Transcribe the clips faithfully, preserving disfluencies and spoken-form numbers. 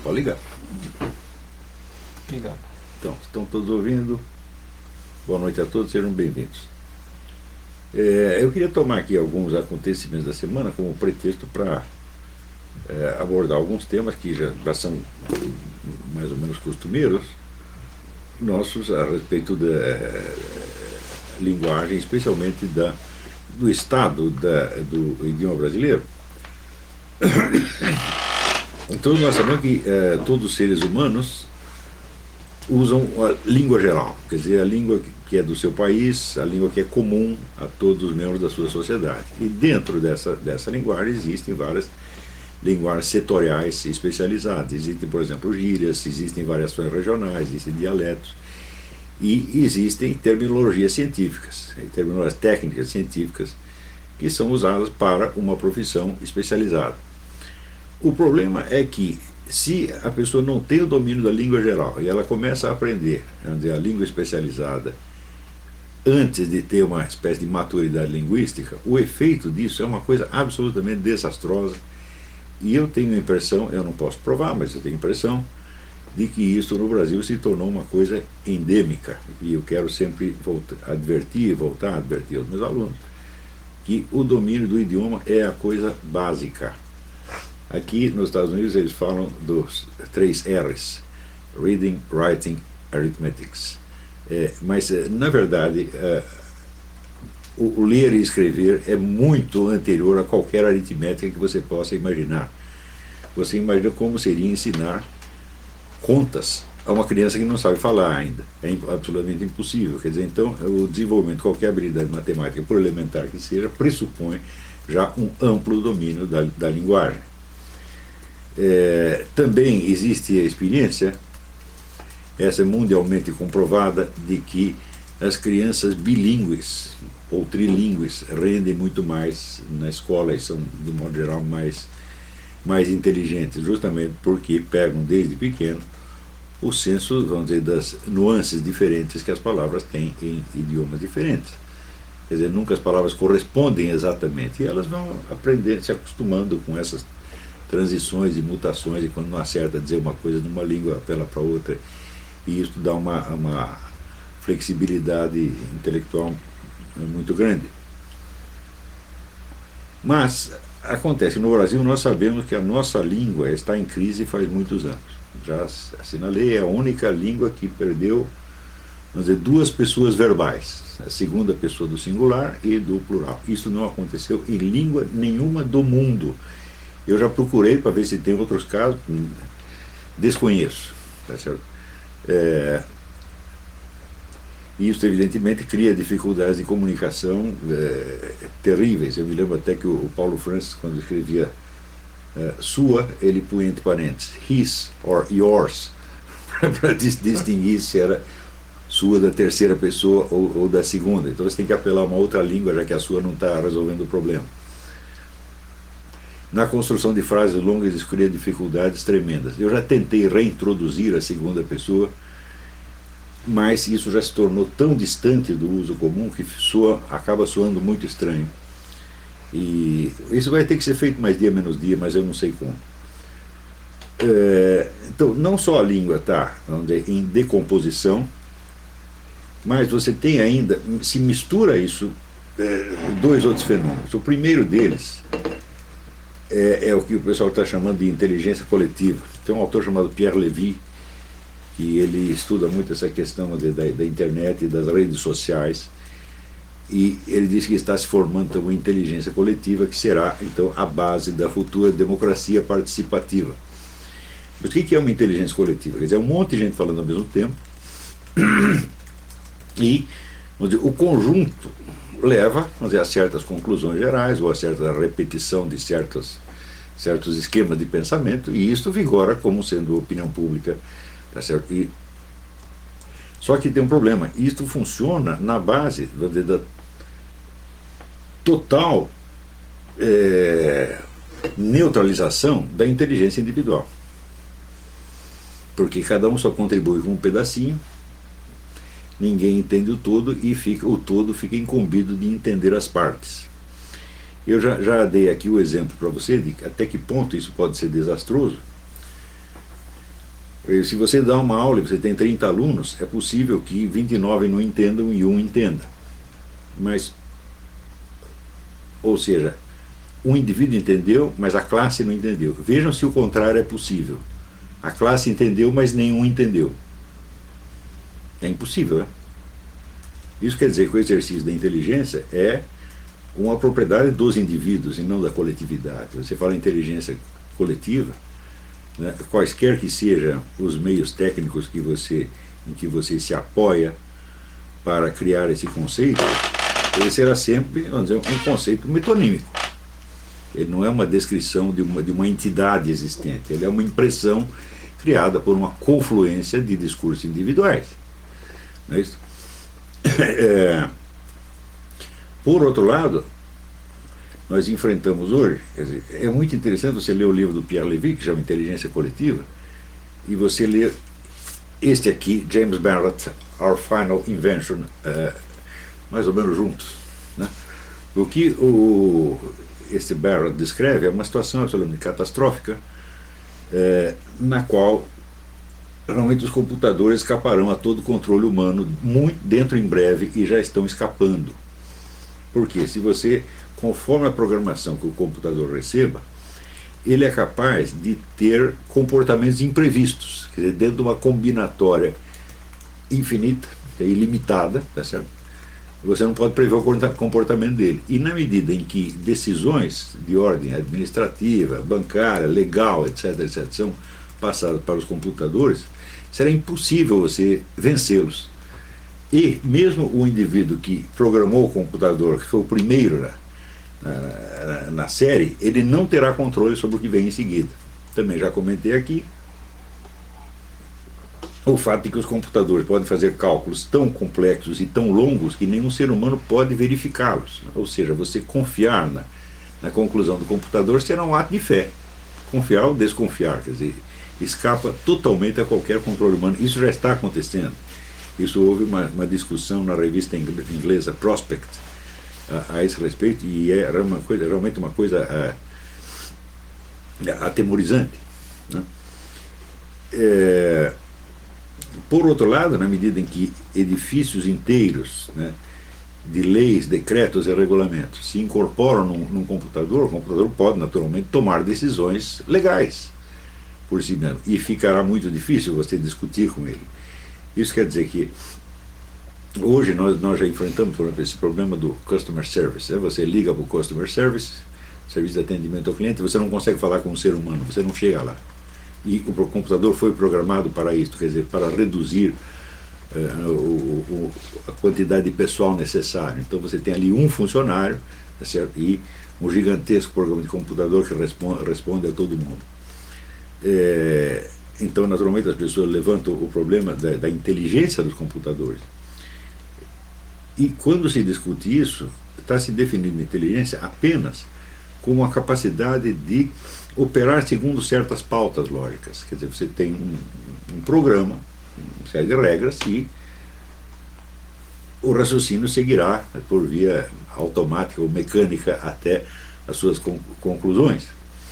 Pode ligar. Obrigado. Então, estão todos ouvindo? Boa noite a todos, sejam bem-vindos. É, eu queria tomar aqui alguns acontecimentos da semana como pretexto para é, abordar alguns temas que já, já são mais ou menos costumeiros nossos a respeito da é, linguagem, especialmente da, do estado da, do idioma brasileiro. Então, nós sabemos que é, todos os seres humanos usam a língua geral, quer dizer, a língua que é do seu país, a língua que é comum a todos os membros da sua sociedade. E dentro dessa, dessa linguagem existem várias linguagens setoriais especializadas. Existem, por exemplo, gírias, existem variações regionais, existem dialetos e existem terminologias científicas, terminologias técnicas científicas que são usadas para uma profissão especializada. O problema é que se a pessoa não tem o domínio da língua geral e ela começa a aprender, vamos dizer, a língua especializada antes de ter uma espécie de maturidade linguística, o efeito disso é uma coisa absolutamente desastrosa. E eu tenho a impressão, eu não posso provar, mas eu tenho a impressão de que isso no Brasil se tornou uma coisa endêmica. E eu quero sempre voltar, advertir, voltar a advertir aos meus alunos que o domínio do idioma é a coisa básica. Aqui nos Estados Unidos eles falam dos três R's: Reading, Writing, Arithmetics. É, mas, na verdade, é, o, o ler e escrever é muito anterior a qualquer aritmética que você possa imaginar. Você imagina como seria ensinar contas a uma criança que não sabe falar ainda. É absolutamente impossível. Quer dizer, então, o desenvolvimento de qualquer habilidade matemática, por elementar que seja, pressupõe já um amplo domínio da, da linguagem. É, também existe a experiência, essa é mundialmente comprovada, de que as crianças bilíngues ou trilíngues rendem muito mais na escola e são, de modo geral, mais, mais inteligentes, justamente porque pegam desde pequeno o senso, vamos dizer, das nuances diferentes que as palavras têm em idiomas diferentes. Quer dizer, nunca as palavras correspondem exatamente, e elas vão aprendendo, se acostumando com essas transições e mutações, e quando não acerta dizer uma coisa numa língua, apela para outra, e isso dá uma, uma flexibilidade intelectual muito grande. Mas acontece, no Brasil nós sabemos que a nossa língua está em crise faz muitos anos. Já assinalei, é a única língua que perdeu, vamos dizer, duas pessoas verbais, a segunda pessoa do singular e do plural. Isso não aconteceu em língua nenhuma do mundo. Eu já procurei para ver se tem outros casos, desconheço. Tá certo? É, isso, evidentemente, cria dificuldades de comunicação é, terríveis. Eu me lembro até que o Paulo Francis, quando escrevia é, sua, ele punha entre parênteses his or yours, para distinguir se era sua da terceira pessoa ou, ou da segunda. Então você tem que apelar a uma outra língua, já que a sua não está resolvendo o problema. Na construção de frases longas isso cria dificuldades tremendas. Eu já tentei reintroduzir a segunda pessoa, mas isso já se tornou tão distante do uso comum que soa, acaba soando muito estranho. E isso vai ter que ser feito mais dia menos dia, mas eu não sei como. É, então, não só a língua está em decomposição, mas você tem ainda, se mistura isso, é, dois outros fenômenos. O primeiro deles é, é o que o pessoal está chamando de inteligência coletiva. Tem um autor chamado Pierre Levy, que ele estuda muito essa questão de, da, da internet e das redes sociais, e ele diz que está se formando uma inteligência coletiva que será, então, a base da futura democracia participativa. Mas o que é uma inteligência coletiva? Quer dizer, é um monte de gente falando ao mesmo tempo, e vamos dizer, o conjunto leva, vamos dizer, a certas conclusões gerais ou a certa repetição de certos, certos esquemas de pensamento, e isso vigora como sendo opinião pública. Tá certo? E, só que tem um problema, isto funciona na base dizer, da total é, neutralização da inteligência individual. Porque cada um só contribui com um pedacinho, ninguém entende o todo e fica, o todo fica incumbido de entender as partes. Eu já, já dei aqui o exemplo para você de até que ponto isso pode ser desastroso. Se você dá uma aula e você tem trinta alunos, é possível que vinte e nove não entendam e um entenda. Mas, ou seja, um indivíduo entendeu, mas a classe não entendeu. Vejam se o contrário é possível. A classe entendeu, mas nenhum entendeu. É impossível, né? Isso quer dizer que o exercício da inteligência é uma propriedade dos indivíduos e não da coletividade. Você fala em inteligência coletiva, né, quaisquer que sejam os meios técnicos que você, em que você se apoia para criar esse conceito, ele será sempre, vamos dizer, um conceito metonímico. Ele não é uma descrição de uma, de uma entidade existente, ele é uma impressão criada por uma confluência de discursos individuais. Não é isso? É, por outro lado, nós enfrentamos hoje, quer dizer, é muito interessante você ler o livro do Pierre Levy, que chama Inteligência Coletiva, e você ler este aqui, James Barrett, Our Final Invention, uh, mais ou menos juntos. Né? O que o, este Barrett descreve é uma situação absolutamente catastrófica, uh, na qual realmente os computadores escaparão a todo controle humano muito dentro em breve e já estão escapando. Porque se você, conforme a programação que o computador receba, ele é capaz de ter comportamentos imprevistos, quer dizer, dentro de uma combinatória infinita, ilimitada, tá certo? Você não pode prever o comportamento dele. E na medida em que decisões de ordem administrativa, bancária, legal, etc, etc, são passadas para os computadores, será impossível você vencê-los. E mesmo o indivíduo que programou o computador, que foi o primeiro na, na, na série, ele não terá controle sobre o que vem em seguida. Também já comentei aqui o fato de que os computadores podem fazer cálculos tão complexos e tão longos que nenhum ser humano pode verificá-los. Ou seja, você confiar na, na conclusão do computador será um ato de fé. Confiar ou desconfiar, quer dizer, escapa totalmente a qualquer controle humano. Isso já está acontecendo. Isso houve uma, uma discussão na revista inglesa Prospect a, a esse respeito, e era uma coisa, realmente uma coisa a, atemorizante. Né? É, por outro lado, na medida em que edifícios inteiros, né, de leis, decretos e regulamentos se incorporam num, num computador, o computador pode naturalmente tomar decisões legais por si mesmo, e ficará muito difícil você discutir com ele. Isso quer dizer que hoje nós, nós já enfrentamos, por exemplo, esse problema do customer service. Né? Você liga para o customer service, serviço de atendimento ao cliente, você não consegue falar com um ser humano, você não chega lá. E o computador foi programado para isso, quer dizer, para reduzir uh, o, o, a quantidade de pessoal necessário. Então você tem ali um funcionário, tá certo? E um gigantesco programa de computador que responde, responde a todo mundo. É, então, naturalmente, as pessoas levantam o problema da, da inteligência dos computadores. E quando se discute isso, está se definindo inteligência apenas como a capacidade de operar segundo certas pautas lógicas. Quer dizer, você tem um, um programa, uma série de regras, e o raciocínio seguirá por via automática ou mecânica até as suas conclusões.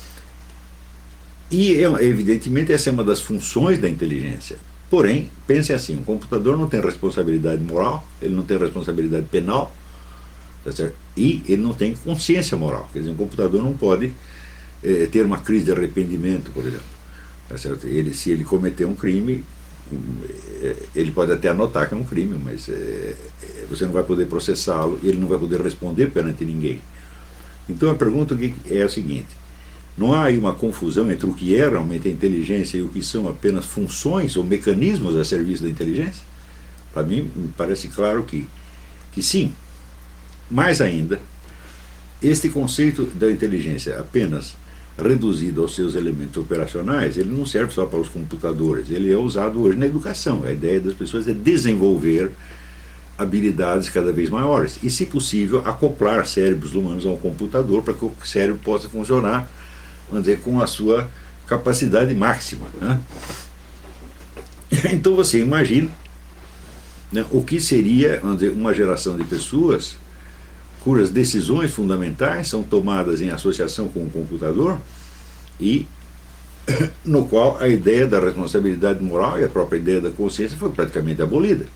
E, evidentemente, essa é uma das funções da inteligência. Porém, pense assim, um computador não tem responsabilidade moral, ele não tem responsabilidade penal, tá certo? E ele não tem consciência moral. Quer dizer, um computador não pode eh, ter uma crise de arrependimento, por exemplo. Tá certo? Ele, se ele cometer um crime, ele pode até anotar que é um crime, mas eh, você não vai poder processá-lo e ele não vai poder responder perante ninguém. Então a pergunta é a seguinte: não há aí uma confusão entre o que é realmente a inteligência e o que são apenas funções ou mecanismos a serviço da inteligência? Para mim, me parece claro que, que sim. Mais ainda, este conceito da inteligência apenas reduzido aos seus elementos operacionais, ele não serve só para os computadores, ele é usado hoje na educação. A ideia das pessoas é desenvolver habilidades cada vez maiores e, se possível, acoplar cérebros humanos ao computador para que o cérebro possa funcionar, vamos dizer, com a sua capacidade máxima. Né? Então você imagina, né, o que seria, vamos dizer, uma geração de pessoas cujas decisões fundamentais são tomadas em associação com o computador e no qual a ideia da responsabilidade moral e a própria ideia da consciência foi praticamente abolida.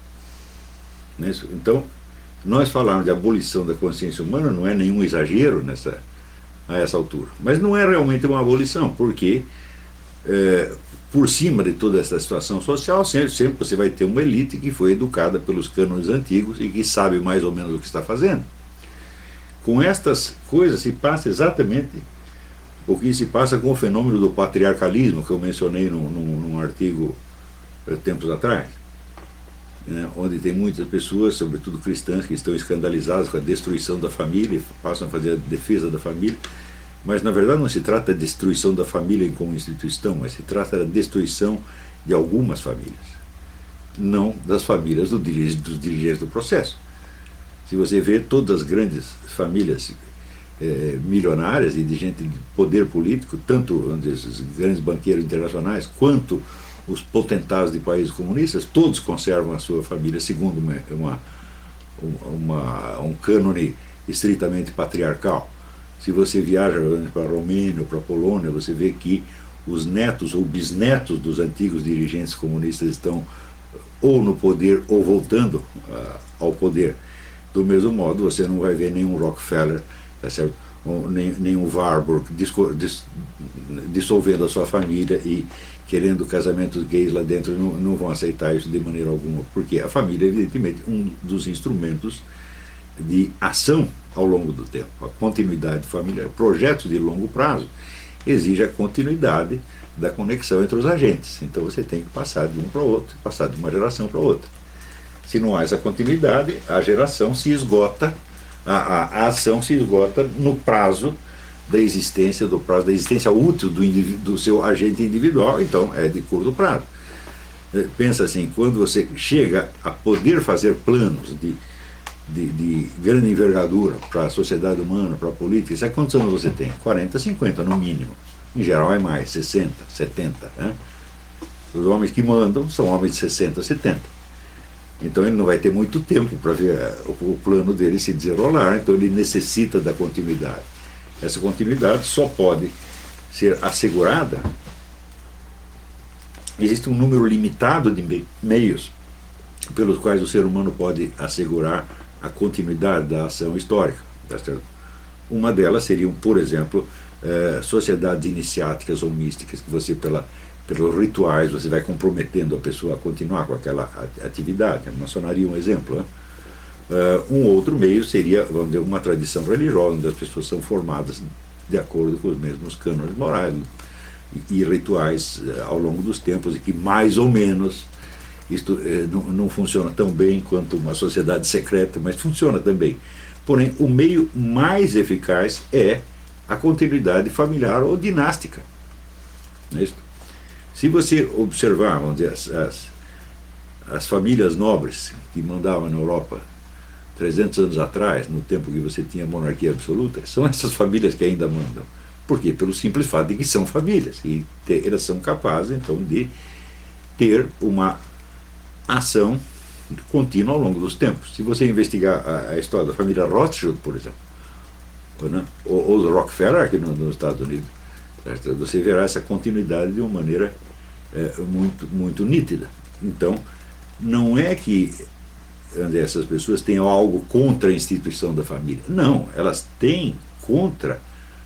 Então, nós falarmos de abolição da consciência humana não é nenhum exagero nessa, a essa altura. Mas não é realmente uma abolição, porque é, por cima de toda essa situação social, sempre, sempre você vai ter uma elite que foi educada pelos cânones antigos e que sabe mais ou menos o que está fazendo. Com estas coisas se passa exatamente o que se passa com o fenômeno do patriarcalismo, que eu mencionei num, num, num artigo eh, tempos atrás, né, onde tem muitas pessoas, sobretudo cristãs, que estão escandalizadas com a destruição da família, passam a fazer a defesa da família, mas na verdade não se trata da destruição da família como instituição, mas se trata da destruição de algumas famílias, não das famílias do, dos dirigentes do processo. Se você vê todas as grandes famílias é, milionárias e de gente de poder político, tanto os grandes banqueiros internacionais quanto os potentados de países comunistas, todos conservam a sua família segundo uma, uma, uma, um cânone estritamente patriarcal. Se você viaja para a Romênia ou para a Polônia, você vê que os netos ou bisnetos dos antigos dirigentes comunistas estão ou no poder ou voltando uh, ao poder. Do mesmo modo, você não vai ver nenhum Rockefeller, tá certo? Ou nem, nenhum Warburg dissolvendo a sua família e querendo casamentos gays lá dentro, não, não vão aceitar isso de maneira alguma, porque a família é evidentemente um dos instrumentos de ação ao longo do tempo. A continuidade familiar, projetos de longo prazo, exige a continuidade da conexão entre os agentes. Então você tem que passar de um para o outro, passar de uma geração para outra. Se não há essa continuidade, a geração se esgota, a, a, a ação se esgota no prazo da existência, do prazo da existência útil do, do seu agente individual, então é de curto prazo. Pensa assim, quando você chega a poder fazer planos de, de, de grande envergadura para a sociedade humana, para a política, sabe quantos anos você tem? quarenta, cinquenta no mínimo. Em geral é mais, sessenta, setenta. Né? Os homens que mandam são homens de sessenta, setenta. Então ele não vai ter muito tempo para ver o plano dele se desenrolar, então ele necessita da continuidade. Essa continuidade só pode ser assegurada. Existe um número limitado de meios pelos quais o ser humano pode assegurar a continuidade da ação histórica. Uma delas seriam, por exemplo, eh, sociedades iniciáticas ou místicas, que você, pela, pelos rituais, você vai comprometendo a pessoa a continuar com aquela atividade. A maçonaria é um exemplo, né? Uh, um outro meio seria, vamos dizer, uma tradição religiosa, onde as pessoas são formadas de acordo com os mesmos cânones morais e, e rituais uh, ao longo dos tempos, e que mais ou menos isto uh, não, não funciona tão bem quanto uma sociedade secreta, mas funciona também. Porém, o meio mais eficaz é a continuidade familiar ou dinástica. Não é isso? Se você observar, vamos dizer, as, as, as famílias nobres que mandavam na Europa trezentos anos atrás, no tempo que você tinha monarquia absoluta, são essas famílias que ainda mandam. Por quê? Pelo simples fato de que são famílias, e ter, elas são capazes, então, de ter uma ação contínua ao longo dos tempos. Se você investigar a, a história da família Rothschild, por exemplo, né, ou, ou do Rockefeller aqui no, nos Estados Unidos, certo? Você verá essa continuidade de uma maneira é, muito, muito nítida. Então, não é que essas pessoas têm algo contra a instituição da família. Não, elas têm contra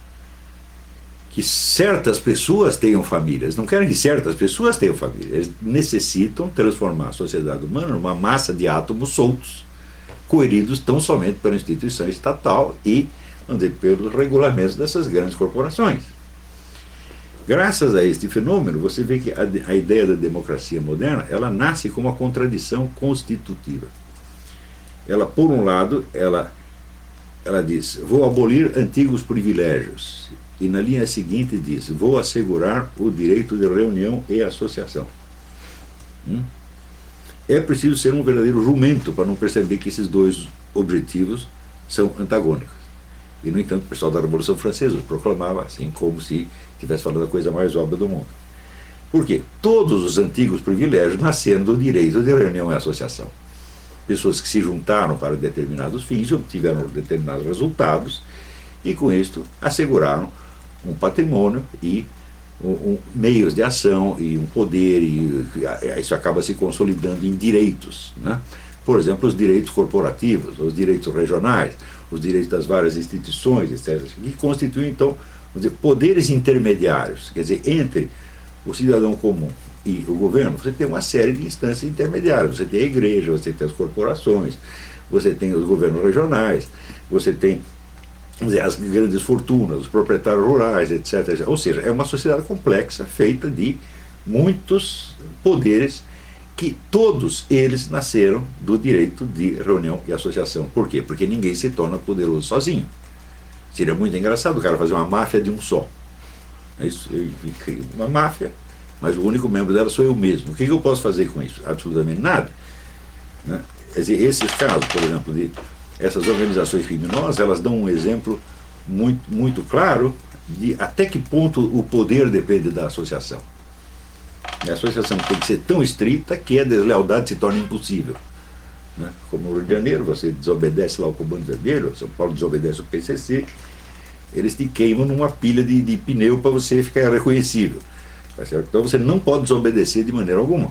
que certas pessoas tenham família. Eles não querem que certas pessoas tenham família. Eles necessitam transformar a sociedade humana numa massa de átomos soltos, coeridos tão somente pela instituição estatal e, vamos dizer, pelos regulamentos dessas grandes corporações. Graças a este fenômeno, você vê que a, a ideia da democracia moderna, ela nasce como uma contradição constitutiva. Ela, por um lado, ela, ela diz, vou abolir antigos privilégios. E na linha seguinte diz, vou assegurar o direito de reunião e associação. Hum? É preciso ser um verdadeiro jumento para não perceber que esses dois objetivos são antagônicos. E, no entanto, o pessoal da Revolução Francesa proclamava assim, como se estivesse falando a coisa mais óbvia do mundo. Por quê? Todos os antigos privilégios nasceram do direito de reunião e associação. Pessoas que se juntaram para determinados fins e obtiveram determinados resultados, e com isto asseguraram um patrimônio e um, um, meios de ação e um poder, e, e isso acaba se consolidando em direitos, né? Por exemplo, os direitos corporativos, os direitos regionais, os direitos das várias instituições, etcétera, que constituem, então, vamos dizer, poderes intermediários, quer dizer, entre o cidadão comum e o governo, você tem uma série de instâncias intermediárias, você tem a igreja, você tem as corporações, você tem os governos regionais, você tem, vamos dizer, as grandes fortunas, os proprietários rurais, etcétera. Ou seja, é uma sociedade complexa, feita de muitos poderes, que todos eles nasceram do direito de reunião e associação. Por quê? Porque ninguém se torna poderoso sozinho. Seria muito engraçado o cara fazer uma máfia de um só. É isso, eu crio uma máfia, mas o único membro dela sou eu mesmo. O que eu posso fazer com isso? Absolutamente nada. Né? Quer dizer, esses casos, por exemplo, de essas organizações criminosas, elas dão um exemplo muito, muito claro de até que ponto o poder depende da associação. A associação tem que ser tão estrita que a deslealdade se torna impossível. Né? Como no Rio de Janeiro, você desobedece lá o Comando Vermelho, São Paulo desobedece o P C C, eles te queimam numa pilha de, de pneu para você ficar reconhecível. Tá certo? Então você não pode desobedecer de maneira alguma.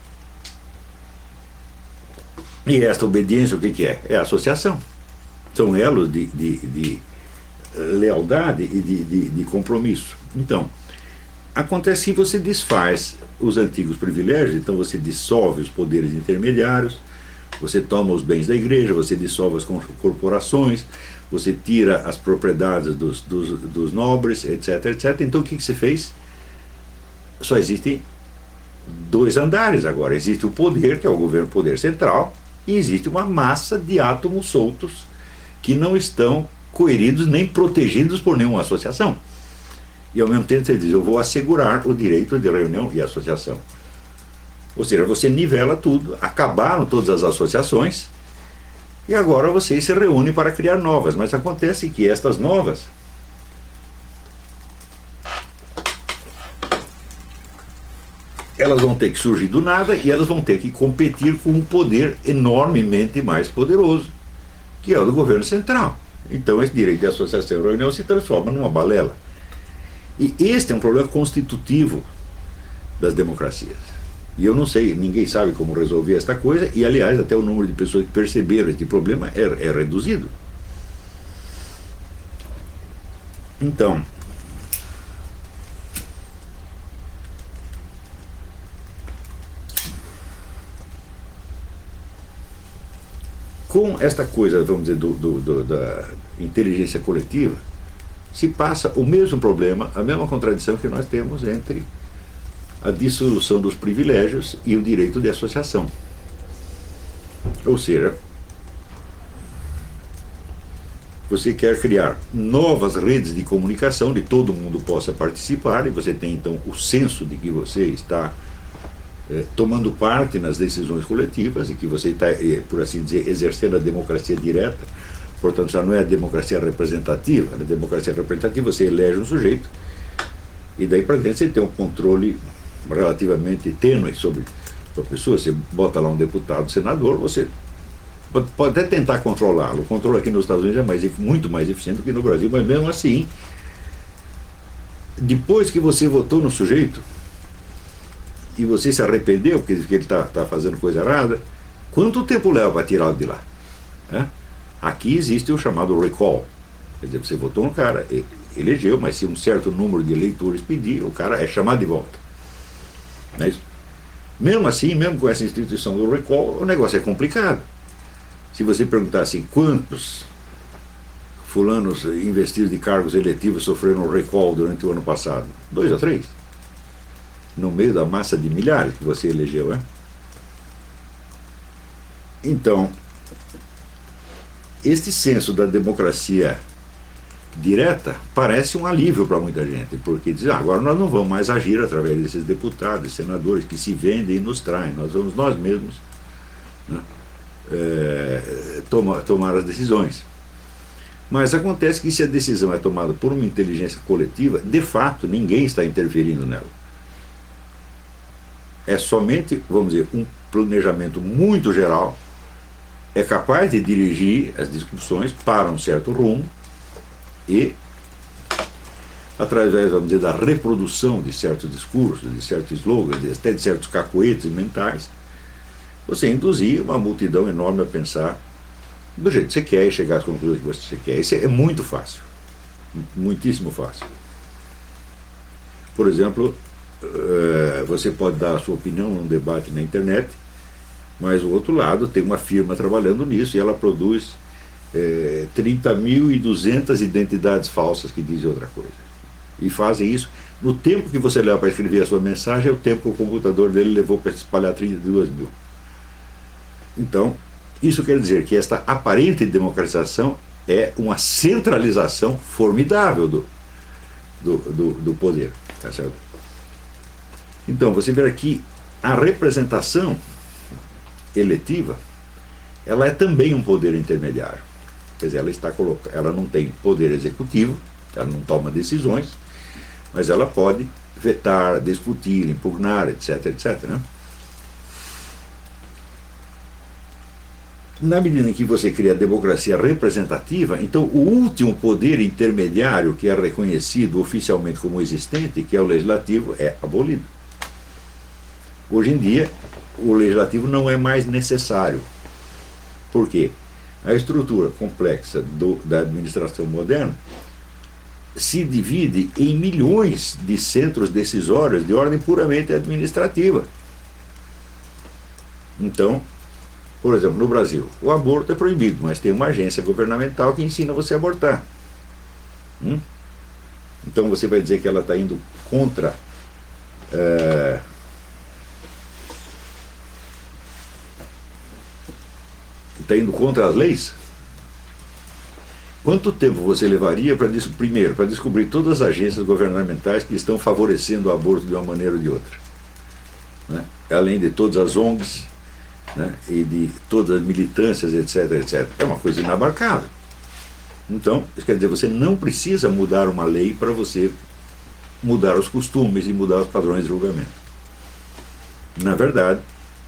E esta obediência, o que, que é? É a associação. São elos de, de, de lealdade e de, de, de compromisso. Então, acontece que você desfaz os antigos privilégios, então você dissolve os poderes intermediários, você toma os bens da igreja, você dissolve as corporações, você tira as propriedades dos, dos, dos nobres, etc, etcétera. Então o que, que você fez? Só existem dois andares agora. Existe o poder, que é o governo poder central, e existe uma massa de átomos soltos que não estão coeridos nem protegidos por nenhuma associação. E ao mesmo tempo você diz, eu vou assegurar o direito de reunião e associação. Ou seja, você nivela tudo, acabaram todas as associações, e agora vocês se reúnem para criar novas. Mas acontece que estas novas elas vão ter que surgir do nada e elas vão ter que competir com um poder enormemente mais poderoso, que é o do governo central. Então esse direito de associação e reunião se transforma numa balela. E este é um problema constitutivo das democracias. E eu não sei, ninguém sabe como resolver esta coisa, e aliás até o número de pessoas que perceberam este problema é, é reduzido. Então, com esta coisa, vamos dizer, do, do, do, da inteligência coletiva, se passa o mesmo problema, a mesma contradição que nós temos entre a dissolução dos privilégios e o direito de associação. Ou seja, você quer criar novas redes de comunicação, de todo mundo possa participar, e você tem então o senso de que você está eh, tomando parte nas decisões coletivas e que você está, eh, por assim dizer, exercendo a democracia direta. Portanto, já não é a democracia representativa. Na democracia representativa você elege um sujeito e daí para dentro você tem um controle relativamente tênue sobre a pessoa. Você bota lá um deputado, senador, você pode, pode até tentar controlá-lo. O controle aqui nos Estados Unidos é mais, muito mais eficiente do que no Brasil, mas mesmo assim, depois que você votou no sujeito e você se arrependeu porque ele está tá fazendo coisa errada, quanto tempo leva para tirá-lo de lá? É? Aqui existe o chamado recall. Quer dizer, você votou no cara, elegeu, mas se um certo número de eleitores pedir, o cara é chamado de volta. Não é isso? Mesmo assim, mesmo com essa instituição do recall, o negócio é complicado. Se você perguntar assim, quantos fulanos investidos de cargos eletivos sofreram recall durante o ano passado? Dois ou três? No meio da massa de milhares que você elegeu, é? Então, este senso da democracia direta parece um alívio para muita gente, porque diz, ah, agora nós não vamos mais agir através desses deputados, senadores que se vendem e nos traem, nós vamos nós mesmos, né, é, toma, tomar as decisões. Mas acontece que se a decisão é tomada por uma inteligência coletiva, de fato ninguém está interferindo nela. É somente, vamos dizer, um planejamento muito geral, é capaz de dirigir as discussões para um certo rumo e através, vamos dizer, da reprodução de certos discursos, de certos slogans, até de certos cacoetes mentais, você induzir uma multidão enorme a pensar do jeito que você quer e chegar às conclusões que você quer. Isso é muito fácil, muitíssimo fácil. Por exemplo, você pode dar a sua opinião num debate na internet, mas o outro lado tem uma firma trabalhando nisso e ela produz é, trinta mil e duzentas identidades falsas que dizem outra coisa. E fazem isso. No tempo que você leva para escrever a sua mensagem, é o tempo que o computador dele levou para espalhar trinta e duas mil. Então, isso quer dizer que esta aparente democratização é uma centralização formidável do, do, do, do poder. Tá certo? Então, você vê aqui a representação eletiva, ela é também um poder intermediário. Quer dizer, ela, está coloca... ela não tem poder executivo, ela não toma decisões, mas ela pode vetar, discutir, impugnar, etc, etc, né? Na medida em que você cria a democracia representativa, então o último poder intermediário que é reconhecido oficialmente como existente, que é o legislativo, é abolido. Hoje em dia, o legislativo não é mais necessário. Por quê? A estrutura complexa do, da administração moderna se divide em milhões de centros decisórios de ordem puramente administrativa. Então, por exemplo, no Brasil, o aborto é proibido, mas tem uma agência governamental que ensina você a abortar. Hum? Então você vai dizer que ela está indo contra... É, está indo contra as leis? Quanto tempo você levaria para, primeiro, para descobrir todas as agências governamentais que estão favorecendo o aborto de uma maneira ou de outra? Né? Além de todas as O N Gs, né? E de todas as militâncias, etc, etcétera. É uma coisa inabarcável. Então, isso quer dizer, você não precisa mudar uma lei para você mudar os costumes e mudar os padrões de julgamento. Na verdade,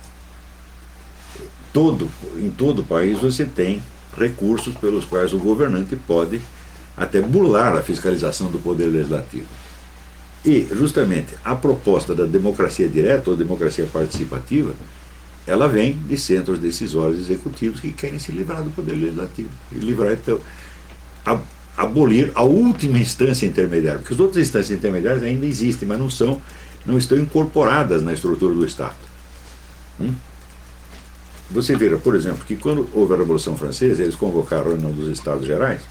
todo, em todo o país você tem recursos pelos quais o governante pode até burlar a fiscalização do poder legislativo. E, justamente, a proposta da democracia direta ou democracia participativa, ela vem de centros decisórios executivos que querem se livrar do poder legislativo. E livrar, então, a, abolir a última instância intermediária, porque as outras instâncias intermediárias ainda existem, mas não são, não estão incorporadas na estrutura do Estado. Hum? Você vê, por exemplo, que quando houve a Revolução Francesa, eles convocaram a reunião dos Estados Gerais.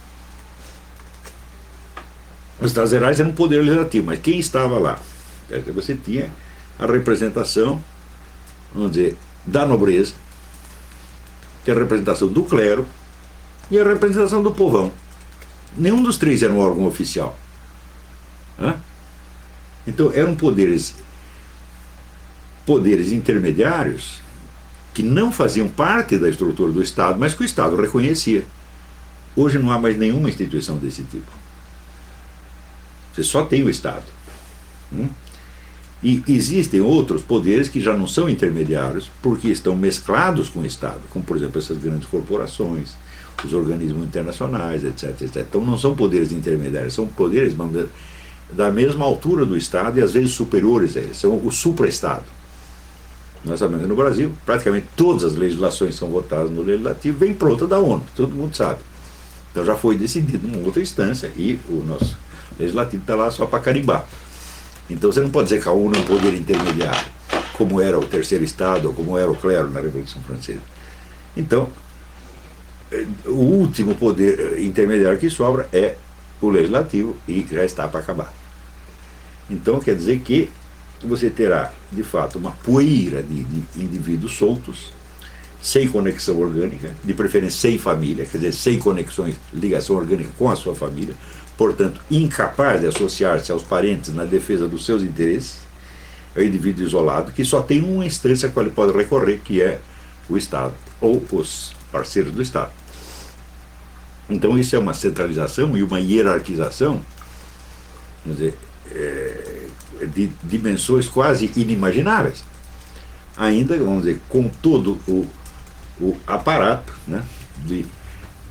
Os Estados Gerais eram um poder legislativo, mas quem estava lá? Você tinha a representação, vamos dizer, da nobreza, que é a representação do clero e a representação do povão. Nenhum dos três era um órgão oficial. Hã? Então eram poderes, poderes intermediários que não faziam parte da estrutura do Estado, mas que o Estado reconhecia. Hoje não há mais nenhuma instituição desse tipo. Você só tem o Estado. Hum? E existem outros poderes que já não são intermediários, porque estão mesclados com o Estado, como, por exemplo, essas grandes corporações, os organismos internacionais, etc, etcétera. Então não são poderes intermediários, são poderes, vamos dizer, da mesma altura do Estado e às vezes superiores a eles, são o supra-Estado. Nós sabemos que no Brasil, praticamente todas as legislações são votadas no Legislativo, vem pronta da ONU, todo mundo sabe. Então já foi decidido em outra instância e o nosso Legislativo está lá só para carimbar. Então você não pode dizer que a ONU é um poder intermediário, como era o terceiro Estado, ou como era o clero na Revolução Francesa. Então, o último poder intermediário que sobra é o Legislativo e já está para acabar. Então quer dizer que você terá, de fato, uma poeira de, de indivíduos soltos, sem conexão orgânica, de preferência sem família, quer dizer, sem conexões, ligação orgânica com a sua família, portanto, incapaz de associar-se aos parentes na defesa dos seus interesses. É o indivíduo isolado que só tem uma instância a qual ele pode recorrer, que é o Estado, ou os parceiros do Estado. Então isso é uma centralização e uma hierarquização, vamos dizer, é, de dimensões quase inimagináveis. Ainda, vamos dizer, com todo o, o aparato, né, de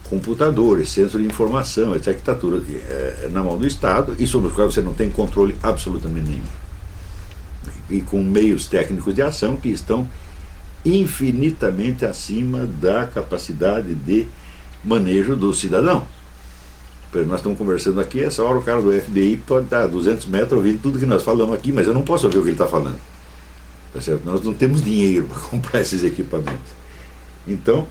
computadores, centro de informação, etcétera, que está tudo é, na mão do Estado e sobre os quais você não tem controle absolutamente nenhum. E com meios técnicos de ação que estão infinitamente acima da capacidade de manejo do cidadão. Nós estamos conversando aqui, essa hora o cara do F B I pode estar a duzentos metros ouvindo tudo que nós falamos aqui, mas eu não posso ouvir o que ele está falando. Tá certo? Nós não temos dinheiro para comprar esses equipamentos. Então,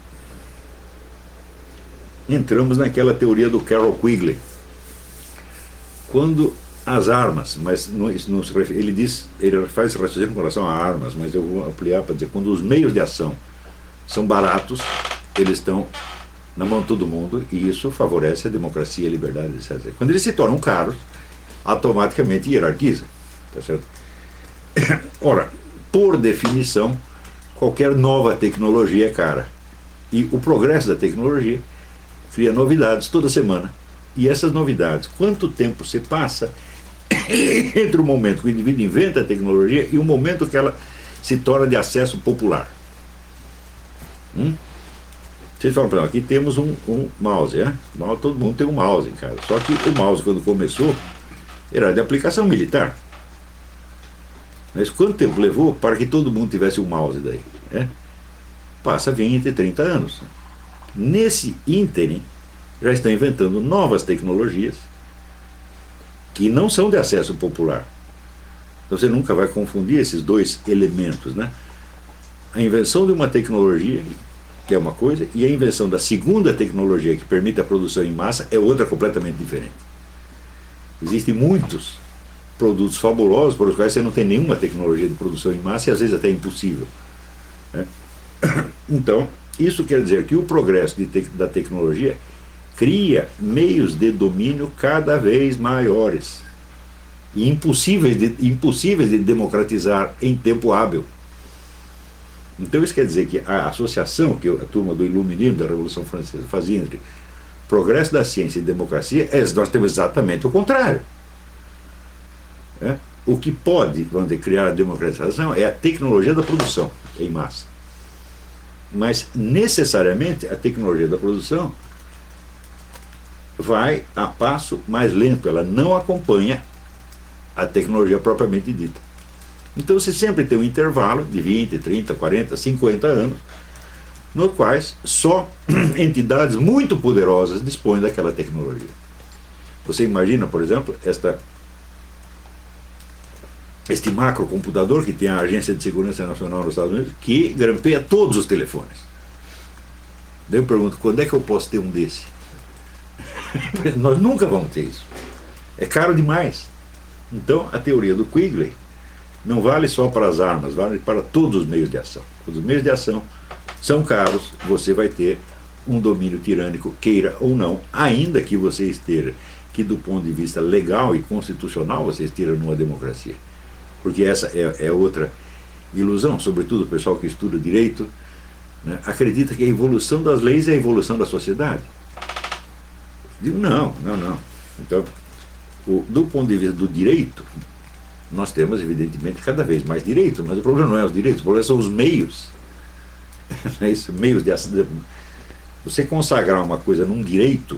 entramos naquela teoria do Carroll Quigley. Quando as armas, mas não, não se refere, ele diz, ele faz raciocínio com relação a armas, mas eu vou ampliar para dizer, quando os meios de ação são baratos, eles estão na mão de todo mundo, e isso favorece a democracia, a liberdade, etcétera. Quando eles se tornam caros, automaticamente hierarquiza. Tá certo? Ora, por definição, qualquer nova tecnologia é cara. E o progresso da tecnologia cria novidades toda semana. E essas novidades, quanto tempo se passa entre o momento que o indivíduo inventa a tecnologia e o momento que ela se torna de acesso popular? Hum? Vocês falam para nós, aqui temos um, um mouse, é? Todo mundo tem um mouse em casa. Só que o mouse, quando começou, era de aplicação militar. Mas quanto tempo levou para que todo mundo tivesse um mouse daí? É? Passa vinte, trinta anos. Nesse ínterim, já estão inventando novas tecnologias que não são de acesso popular. Então você nunca vai confundir esses dois elementos, né? A invenção de uma tecnologia, que é uma coisa, e a invenção da segunda tecnologia, que permite a produção em massa, é outra completamente diferente. Existem muitos produtos fabulosos para os quais você não tem nenhuma tecnologia de produção em massa e às vezes até impossível, né? Então, isso quer dizer que o progresso de te da tecnologia cria meios de domínio cada vez maiores e impossíveis de, impossíveis de democratizar em tempo hábil. Então isso quer dizer que a associação que a turma do Iluminismo, da Revolução Francesa, fazia entre progresso da ciência e democracia, é, nós temos exatamente o contrário. É? O que pode, vamos dizer, criar a democratização é a tecnologia da produção em massa. Mas necessariamente a tecnologia da produção vai a passo mais lento, ela não acompanha a tecnologia propriamente dita. Então você sempre tem um intervalo de vinte, trinta, quarenta, cinquenta anos, nos quais só entidades muito poderosas dispõem daquela tecnologia. Você imagina, por exemplo, esta, este macrocomputador que tem a Agência de Segurança Nacional nos Estados Unidos, que grampeia todos os telefones. Daí eu pergunto, quando é que eu posso ter um desse? Nós nunca vamos ter isso. É caro demais. Então, a teoria do Quigley não vale só para as armas, vale para todos os meios de ação. Quando os meios de ação são caros, você vai ter um domínio tirânico, queira ou não, ainda que você esteja, que do ponto de vista legal e constitucional, você esteja numa democracia. Porque essa é, é outra ilusão, sobretudo o pessoal que estuda direito, né, acredita que a evolução das leis é a evolução da sociedade. Digo, não, não, não. Então, o, do ponto de vista do direito, nós temos, evidentemente, cada vez mais direito, mas o problema não é os direitos, o problema são os meios. É isso, meios de ação. Você consagrar uma coisa num direito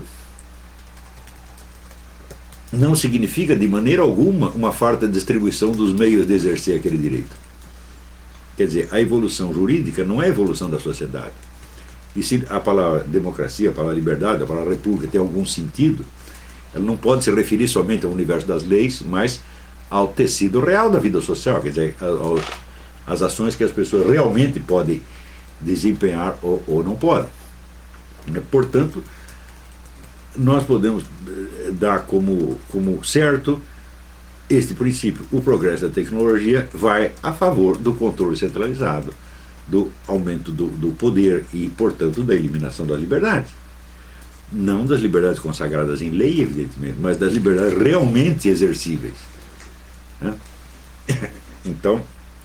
não significa, de maneira alguma, uma farta distribuição dos meios de exercer aquele direito. Quer dizer, a evolução jurídica não é a evolução da sociedade. E se a palavra democracia, a palavra liberdade, a palavra república tem algum sentido, ela não pode se referir somente ao universo das leis, mas ao tecido real da vida social, quer dizer, às ações que as pessoas realmente podem desempenhar ou, ou não podem. Portanto, nós podemos dar como, como certo este princípio. O progresso da tecnologia vai a favor do controle centralizado, do aumento do, do poder e, portanto, da eliminação das liberdades. Não das liberdades consagradas em lei, evidentemente, mas das liberdades realmente exercíveis. Né? Então,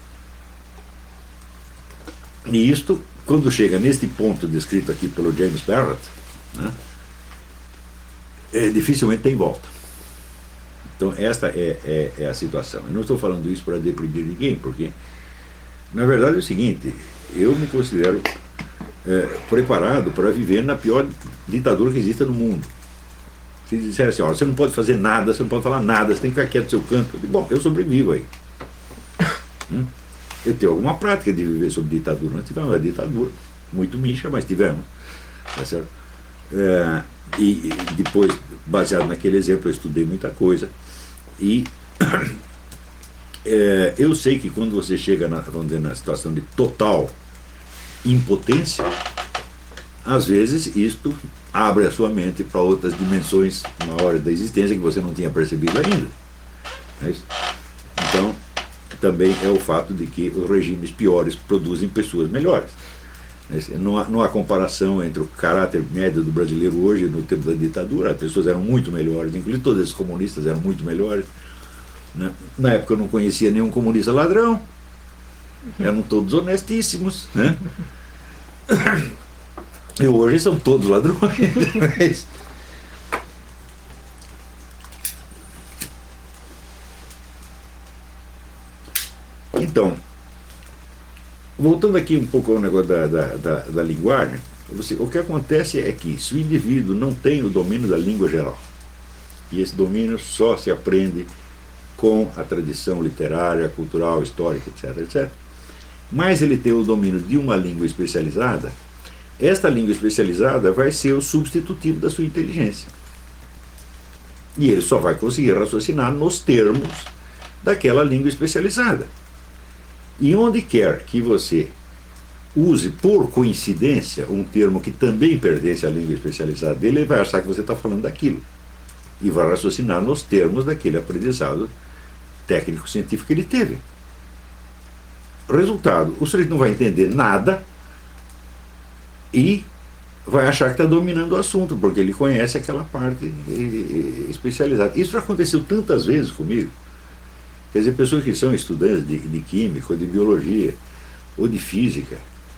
e isto, quando chega neste ponto descrito aqui pelo James Barrett, né, é, dificilmente tem volta. Então esta é, é, é a situação. Eu não estou falando isso para deprimir ninguém, porque na verdade é o seguinte, eu me considero é, preparado para viver na pior ditadura que exista no mundo. Se disser assim, ó, você não pode fazer nada, você não pode falar nada, você tem que ficar quieto no seu canto. Eu digo, bom, eu sobrevivo aí. Hum? Eu tenho alguma prática de viver sob ditadura. Nós tivemos uma ditadura, muito micha, mas tivemos. Tá certo? É, e, e depois, baseado naquele exemplo, eu estudei muita coisa. E é, eu sei que quando você chega na, vamos dizer, na situação de total impotência, às vezes isto abre a sua mente para outras dimensões maiores da existência que você não tinha percebido ainda. É isso? Então, também é o fato de que os regimes piores produzem pessoas melhores. Não há, não há comparação entre o caráter médio do brasileiro hoje e no tempo da ditadura. As pessoas eram muito melhores, inclusive todos esses comunistas eram muito melhores. Né? Na época eu não conhecia nenhum comunista ladrão, eram todos honestíssimos. Né? E hoje são todos ladrões. Então, voltando aqui um pouco ao negócio da, da, da, da linguagem, você, o que acontece é que se o indivíduo não tem o domínio da língua geral, e esse domínio só se aprende com a tradição literária, cultural, histórica, etc, etcétera, mas ele tem o domínio de uma língua especializada, esta língua especializada vai ser o substitutivo da sua inteligência. E ele só vai conseguir raciocinar nos termos daquela língua especializada. E onde quer que você use, por coincidência, um termo que também pertence à língua especializada dele, ele vai achar que você está falando daquilo. E vai raciocinar nos termos daquele aprendizado técnico-científico que ele teve. Resultado, o sujeito não vai entender nada e vai achar que está dominando o assunto, porque ele conhece aquela parte especializada. Isso já aconteceu tantas vezes comigo. Quer dizer, pessoas que são estudantes de, de química, ou de biologia, ou de física,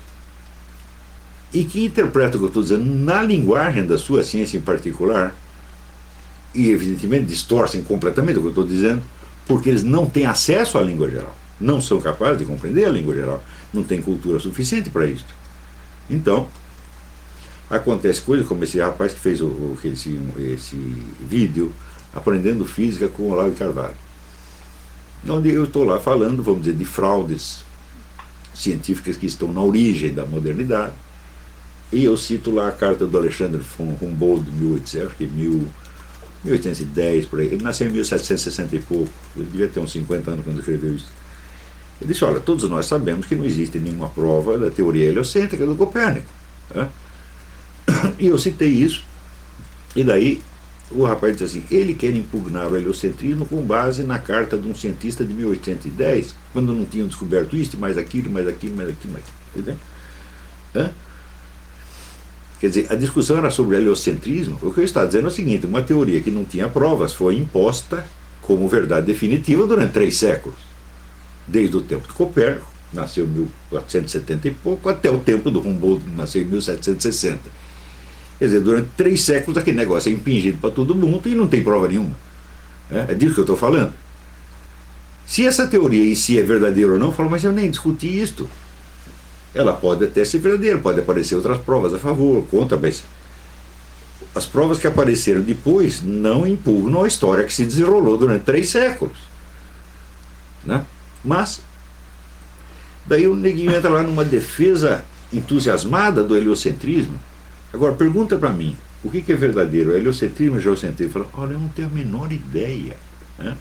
e que interpretam o que eu estou dizendo na linguagem da sua ciência em particular, e evidentemente distorcem completamente o que eu estou dizendo, porque eles não têm acesso à língua geral, não são capazes de compreender a língua geral, não têm cultura suficiente para isso. Então, acontece coisa como esse rapaz que fez o, o, esse, esse vídeo aprendendo física com o Olavo de Carvalho, onde eu estou lá falando, vamos dizer, de fraudes científicas que estão na origem da modernidade, e eu cito lá a carta do Alexandre von Humboldt, de mil e oitocentos, acho que mil e oitocentos e dez, por aí. Ele nasceu em mil setecentos e sessenta e pouco, ele devia ter uns cinquenta anos quando escreveu isso. Ele disse, olha, todos nós sabemos que não existe nenhuma prova da teoria heliocêntrica do Copérnico. Né? E eu citei isso, e daí o rapaz disse assim, ele quer impugnar o heliocentrismo com base na carta de um cientista de mil oitocentos e dez, quando não tinham descoberto isso, mais aquilo, mais aquilo, mais aquilo, mais aquilo. Entendeu? Hã? Quer dizer, a discussão era sobre o heliocentrismo. O que eu estava dizendo é o seguinte, uma teoria que não tinha provas foi imposta como verdade definitiva durante três séculos. Desde o tempo de Copérnico, nasceu em mil quatrocentos e setenta e pouco, até o tempo do Humboldt, nasceu em mil setecentos e sessenta. Quer dizer, durante três séculos aquele negócio é impingido para todo mundo e não tem prova nenhuma. É, é disso que eu estou falando. Se essa teoria em si é verdadeira ou não, eu falo, mas eu nem discuti isto. Ela pode até ser verdadeira, pode aparecer outras provas a favor, contra, mas as provas que apareceram depois não impugnam a história que se desenrolou durante três séculos. Né? Mas, daí o neguinho entra lá numa defesa entusiasmada do heliocentrismo. Agora, pergunta para mim, o que, que é verdadeiro? O heliocentrismo e o geocentrismo? Fala, olha, eu não tenho a menor ideia. Né?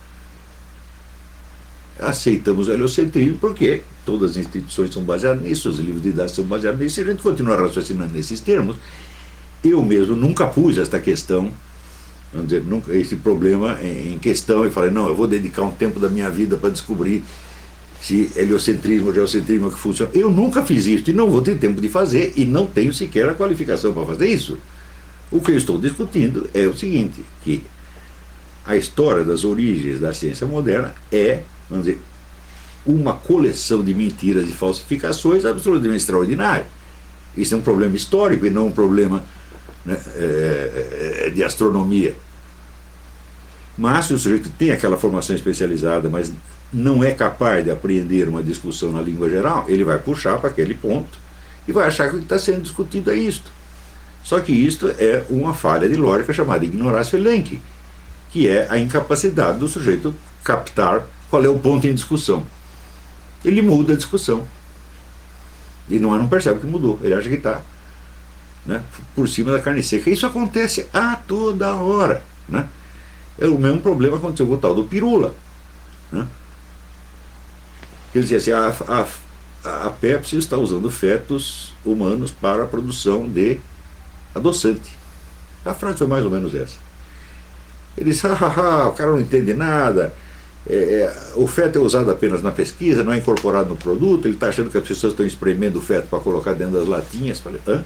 Aceitamos o heliocentrismo porque todas as instituições são baseadas nisso, os livros didáticos são baseados nisso, e a gente continua raciocinando nesses termos. Eu mesmo nunca pus esta questão, vamos dizer, nunca, esse problema em questão, e falei, não, eu vou dedicar um tempo da minha vida para descobrir se heliocentrismo ou geocentrismo que funciona. Eu nunca fiz isso e não vou ter tempo de fazer e não tenho sequer a qualificação para fazer isso. O que eu estou discutindo é o seguinte, que a história das origens da ciência moderna é, vamos dizer, uma coleção de mentiras e falsificações absolutamente extraordinária. Isso é um problema histórico e não um problema, né, é, de astronomia. Mas se o sujeito tem aquela formação especializada, mas não é capaz de apreender uma discussão na língua geral, ele vai puxar para aquele ponto e vai achar que o que está sendo discutido é isto. Só que isto é uma falha de lógica chamada ignorância elenque, que é a incapacidade do sujeito captar qual é o ponto em discussão. Ele muda a discussão. E não, não percebe que mudou, ele acha que está, né, por cima da carne seca. Isso acontece a toda hora. Né? É o mesmo problema que aconteceu com o tal do Pirula. Né? Quer dizer assim, a, a, a Pepsi está usando fetos humanos para a produção de adoçante. A frase foi mais ou menos essa. Ele disse, ah, ah, ah, o cara não entende nada, é, é, o feto é usado apenas na pesquisa, não é incorporado no produto, ele está achando que as pessoas estão espremendo o feto para colocar dentro das latinhas. Falei, hã?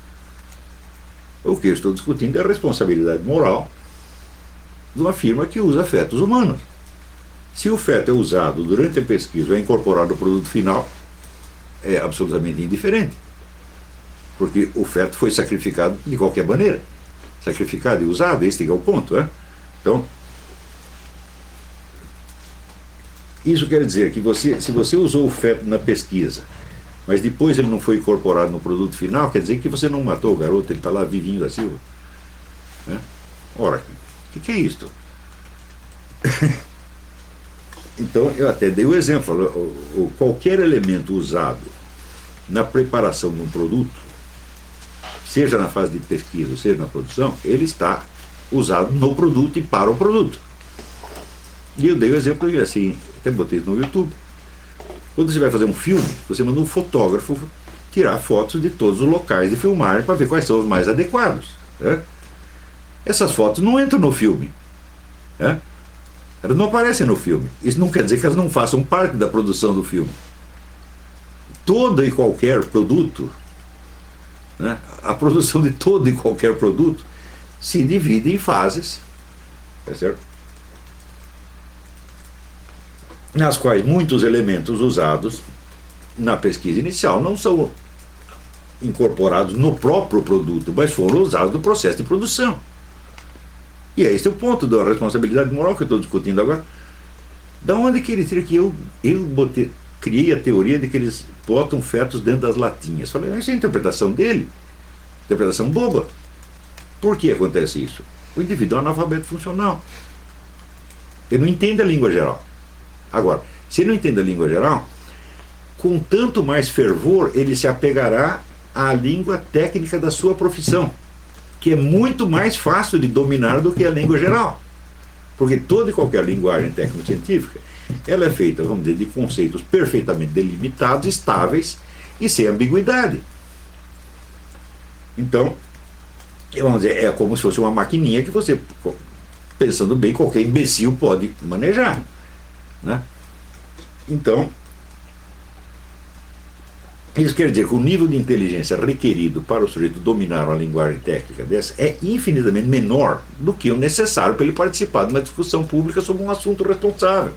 O que eu estou discutindo é a responsabilidade moral de uma firma que usa fetos humanos. Se o feto é usado durante a pesquisa ou é incorporado no produto final, é absolutamente indiferente. Porque o feto foi sacrificado de qualquer maneira. Sacrificado e usado, este é o ponto. Né? Então, isso quer dizer que você, se você usou o feto na pesquisa, mas depois ele não foi incorporado no produto final, quer dizer que você não matou o garoto, ele está lá vivinho da Silva. Né? Ora, o que, que é isto? Então, eu até dei o exemplo, qualquer elemento usado na preparação de um produto, seja na fase de pesquisa, seja na produção, ele está usado no produto e para o produto. E eu dei o exemplo, assim, até botei no YouTube. Quando você vai fazer um filme, você manda um fotógrafo tirar fotos de todos os locais de filmagem para ver quais são os mais adequados. Né? Essas fotos não entram no filme. Né? Elas não aparecem no filme. Isso não quer dizer que elas não façam parte da produção do filme. Todo e qualquer produto, né, a produção de todo e qualquer produto se divide em fases, tá certo? Nas quais muitos elementos usados na pesquisa inicial não são incorporados no próprio produto, mas foram usados no processo de produção. E é esse o ponto da responsabilidade moral que eu estou discutindo agora. Da onde que ele tira que eu, eu botei, criei a teoria de que eles botam fetos dentro das latinhas? Falei, essa é a interpretação dele. Interpretação boba. Por que acontece isso? O indivíduo é um analfabeto funcional. Ele não entende a língua geral. Agora, se ele não entende a língua geral, com tanto mais fervor ele se apegará à língua técnica da sua profissão, que é muito mais fácil de dominar do que a língua geral. Porque toda e qualquer linguagem técnico-científica, ela é feita, vamos dizer, de conceitos perfeitamente delimitados, estáveis e sem ambiguidade. Então, vamos dizer, é como se fosse uma maquininha que você, pensando bem, qualquer imbecil pode manejar. Né? Então, isso quer dizer que o nível de inteligência requerido para o sujeito dominar uma linguagem técnica dessa é infinitamente menor do que o necessário para ele participar de uma discussão pública sobre um assunto responsável.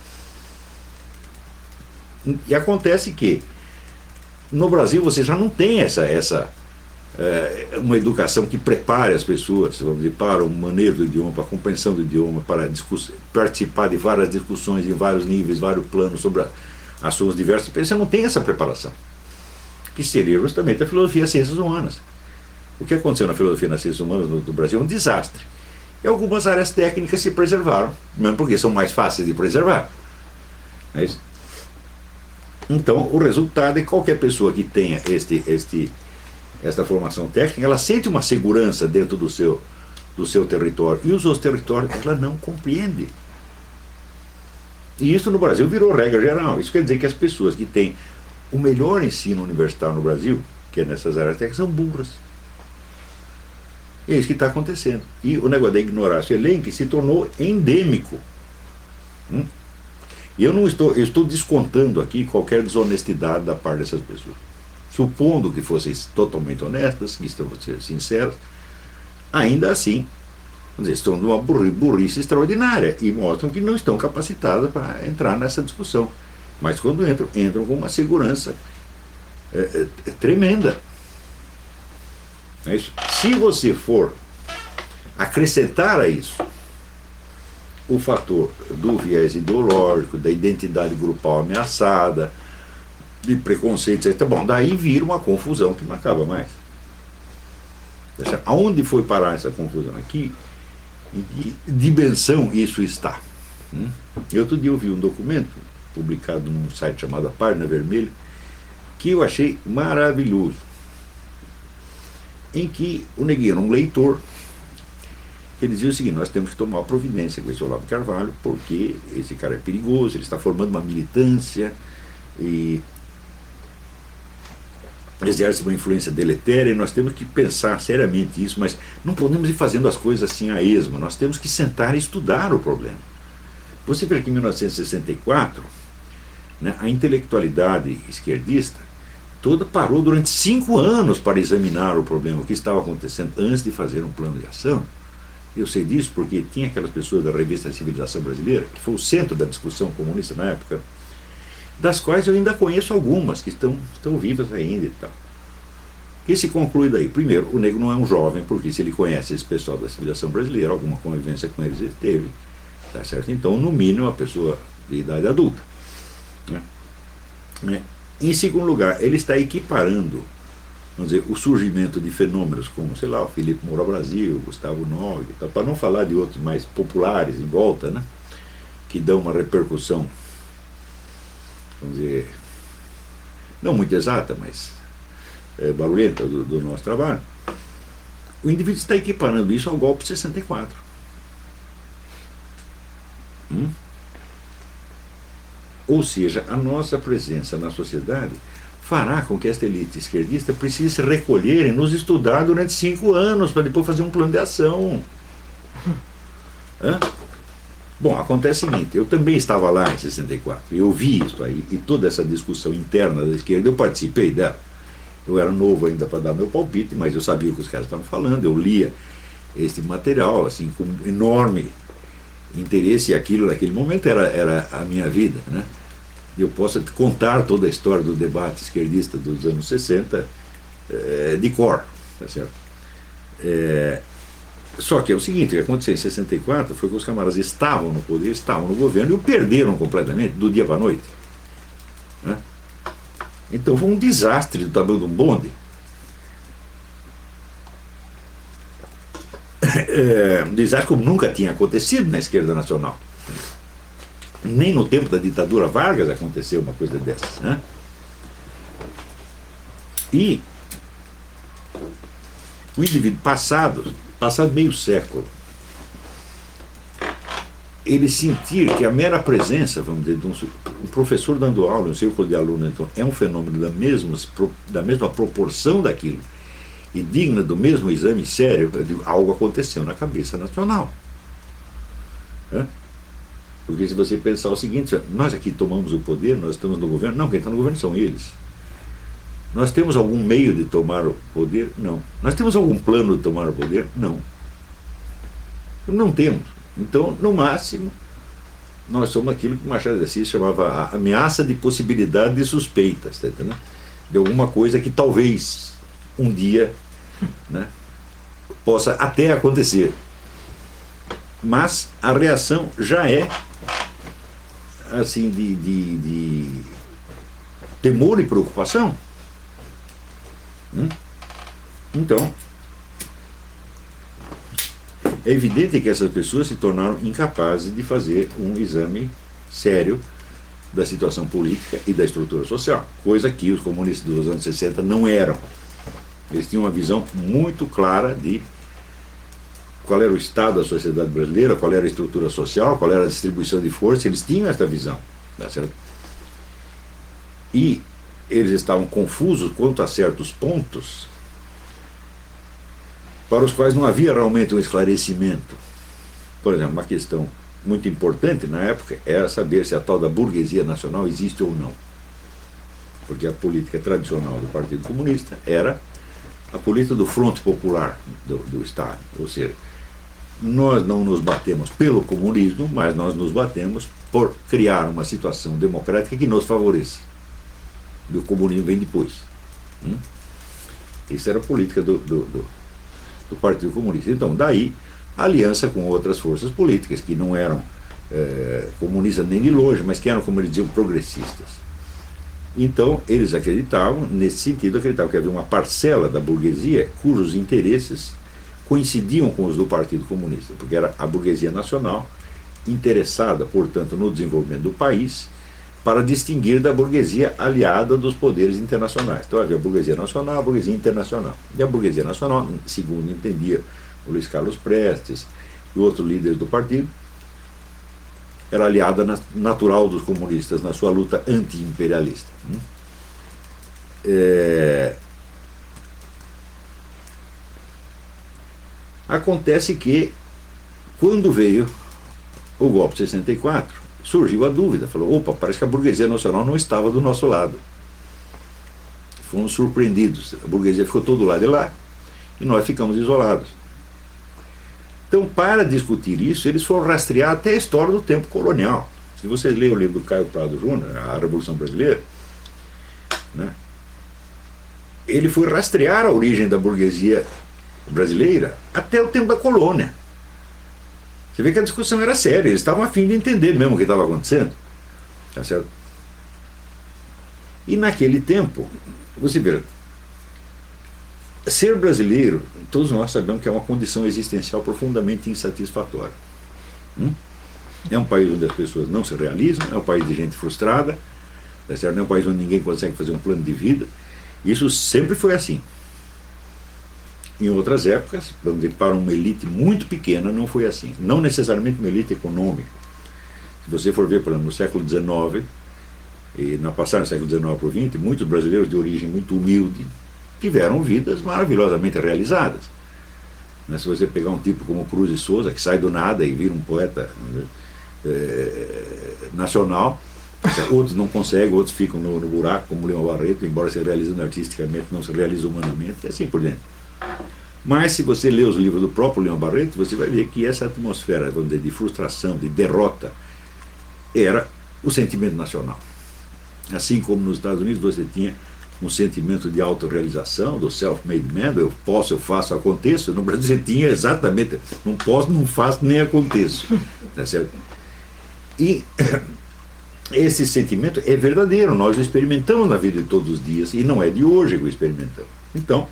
E acontece que no Brasil você já não tem essa, essa é, uma educação que prepare as pessoas, vamos dizer, para o manejo do idioma, para a compreensão do idioma, para participar de várias discussões em vários níveis, vários planos sobre a, assuntos diversos. Você não tem essa preparação, que seria justamente a filosofia e as ciências humanas. O que aconteceu na filosofia e nas ciências humanas no, no Brasil é um desastre. E algumas áreas técnicas se preservaram, mesmo porque são mais fáceis de preservar. É isso? Então, o resultado é que qualquer pessoa que tenha este, este, esta formação técnica, ela sente uma segurança dentro do seu, do seu território. E os outros territórios, ela não compreende. E isso no Brasil virou regra geral. Isso quer dizer que as pessoas que têm o melhor ensino universitário no Brasil, que é nessas áreas técnicas, são burras. É isso que está acontecendo. E o negócio da ignorância elenque se tornou endêmico. Hum? E eu não estou, eu estou descontando aqui qualquer desonestidade da parte dessas pessoas. Supondo que fossem totalmente honestas, que estão sinceras, ainda assim, vamos dizer, estão numa burrice extraordinária e mostram que não estão capacitadas para entrar nessa discussão. Mas quando entram, entram com uma segurança é, é, é tremenda. É isso. Se você for acrescentar a isso o fator do viés ideológico, da identidade grupal ameaçada, de preconceito, etcétera. Bom, daí vira uma confusão que não acaba mais. Aonde foi parar essa confusão? Aqui, em que dimensão isso está? Hum? Eu outro dia eu vi um documento publicado num site chamado Página Vermelha, que eu achei maravilhoso, em que o Neguinho era um leitor, ele dizia o seguinte: nós temos que tomar providência com esse Olavo de Carvalho, porque esse cara é perigoso, ele está formando uma militância e exerce uma influência deletéria, e nós temos que pensar seriamente isso, mas não podemos ir fazendo as coisas assim a esmo, nós temos que sentar e estudar o problema. Você vê que em mil novecentos e sessenta e quatro, né, a intelectualidade esquerdista toda parou durante cinco anos para examinar o problema, o que estava acontecendo, antes de fazer um plano de ação. Eu sei disso porque tinha aquelas pessoas da revista Civilização Brasileira, que foi o centro da discussão comunista na época, das quais eu ainda conheço algumas, que estão, estão vivas ainda e tal. O que se conclui daí? Primeiro, o negro não é um jovem, porque se ele conhece esse pessoal da civilização brasileira, alguma convivência com eles ele teve, tá certo? Então, no mínimo, uma pessoa de idade adulta. Né? Em segundo lugar, ele está equiparando, vamos dizer, o surgimento de fenômenos como, sei lá, o Felipe Moura Brasil, Gustavo Nogue, para não falar de outros mais populares em volta, né? Que dão uma repercussão, vamos dizer, não muito exata, mas é, barulhenta do, do nosso trabalho. O indivíduo está equiparando isso ao golpe de sessenta e quatro. Hum? Ou seja, a nossa presença na sociedade fará com que esta elite esquerdista precise se recolher e nos estudar durante cinco anos para depois fazer um plano de ação. Hã? Bom, acontece o seguinte: eu também estava lá em sessenta e quatro, eu vi isso aí, e toda essa discussão interna da esquerda, eu participei dela. Eu era novo ainda para dar meu palpite, mas eu sabia o que os caras estavam falando, eu lia este material assim, com enorme interesse, e aquilo naquele momento era, era a minha vida, né? Eu posso contar toda a história do debate esquerdista dos anos sessenta é, de cor, tá certo? É, só que é o seguinte: o que aconteceu em sessenta e quatro foi que os camaradas estavam no poder, estavam no governo e o perderam completamente, do dia para a noite. Né? Então foi um desastre do tamanho de um bonde. É, um desastre como nunca tinha acontecido na esquerda nacional. Nem no tempo da ditadura Vargas aconteceu uma coisa dessas. Né? E o indivíduo passado, passado meio século, ele sentir que a mera presença, vamos dizer, de um, um professor dando aula, um círculo de alunos, então, é um fenômeno da mesma, da mesma proporção daquilo, e digna do mesmo exame sério, algo aconteceu na cabeça nacional. Né? Porque se você pensar o seguinte: nós aqui tomamos o poder, nós estamos no governo. Não, quem está no governo são eles. Nós temos algum meio de tomar o poder? Não. Nós temos algum plano de tomar o poder? Não. Não temos. Então, no máximo, nós somos aquilo que Machado de Assis chamava a ameaça de possibilidade de suspeitas, tá entendendo? De alguma coisa que talvez um dia, né, possa até acontecer. Mas a reação já é assim de, de, de temor e preocupação. Hum? Então, é evidente que essas pessoas se tornaram incapazes de fazer um exame sério da situação política e da estrutura social, coisa que os comunistas dos anos sessenta não eram. Eles tinham uma visão muito clara de qual era o estado da sociedade brasileira, qual era a estrutura social, qual era a distribuição de força. Eles tinham essa visão, tá certo? E eles estavam confusos quanto a certos pontos para os quais não havia realmente um esclarecimento. Por exemplo, uma questão muito importante na época era saber se a tal da burguesia nacional existe ou não. Porque a política tradicional do Partido Comunista era a política do fronte popular do, do Estado. Ou seja, nós não nos batemos pelo comunismo, mas nós nos batemos por criar uma situação democrática que nos favoreça. E o comunismo vem depois. Hum? Isso era a política do, do, do, do Partido Comunista. Então, daí, a aliança com outras forças políticas, que não eram é, comunistas nem de longe, mas que eram, como eles diziam, progressistas. Então, eles acreditavam, nesse sentido, acreditavam que havia uma parcela da burguesia cujos interesses coincidiam com os do Partido Comunista, porque era a burguesia nacional interessada, portanto, no desenvolvimento do país, para distinguir da burguesia aliada dos poderes internacionais. Então havia a burguesia nacional, a burguesia internacional. E a burguesia nacional, segundo entendia o Luiz Carlos Prestes e outros líderes do partido, era aliada natural dos comunistas na sua luta anti-imperialista. É... Acontece que, quando veio o golpe de sessenta e quatro, surgiu a dúvida, falou, opa, parece que a burguesia nacional não estava do nosso lado. Fomos surpreendidos, a burguesia ficou todo lado de lá e nós ficamos isolados. Então, para discutir isso, eles foram rastrear até a história do tempo colonial. Se vocês lerem o livro do Caio Prado Júnior, A Revolução Brasileira, né, ele foi rastrear a origem da burguesia brasileira até o tempo da colônia. Você vê que a discussão era séria, eles estavam a fim de entender mesmo o que estava acontecendo. Tá certo? E naquele tempo, você vê, ser brasileiro, todos nós sabemos que é uma condição existencial profundamente insatisfatória. Hum? É um país onde as pessoas não se realizam, é um país de gente frustrada, tá certo? É um país onde ninguém consegue fazer um plano de vida. Isso sempre foi assim. Em outras épocas, vamos dizer, para uma elite muito pequena, não foi assim. Não necessariamente uma elite econômica. Se você for ver, por exemplo, no século dezenove, e na passagem do século dezenove para o vinte, muitos brasileiros de origem muito humilde tiveram vidas maravilhosamente realizadas. Mas se você pegar um tipo como Cruz de Souza, que sai do nada e vira um poeta, né, é, nacional, outros não conseguem, outros ficam no, no buraco, como Leão Barreto, embora se realizando artisticamente, não se realiza humanamente, e assim por dentro. Mas se você ler os livros do próprio Leão Barreto, você vai ver que essa atmosfera, vamos dizer, de frustração, de derrota, era o sentimento nacional. Assim como nos Estados Unidos você tinha um sentimento de autorrealização, do self-made man, eu posso, eu faço, aconteço. No Brasil você tinha exatamente, não posso, não faço, nem aconteço. Tá certo? E esse sentimento é verdadeiro, nós o experimentamos na vida de todos os dias, e não é de hoje que o experimentamos. Então,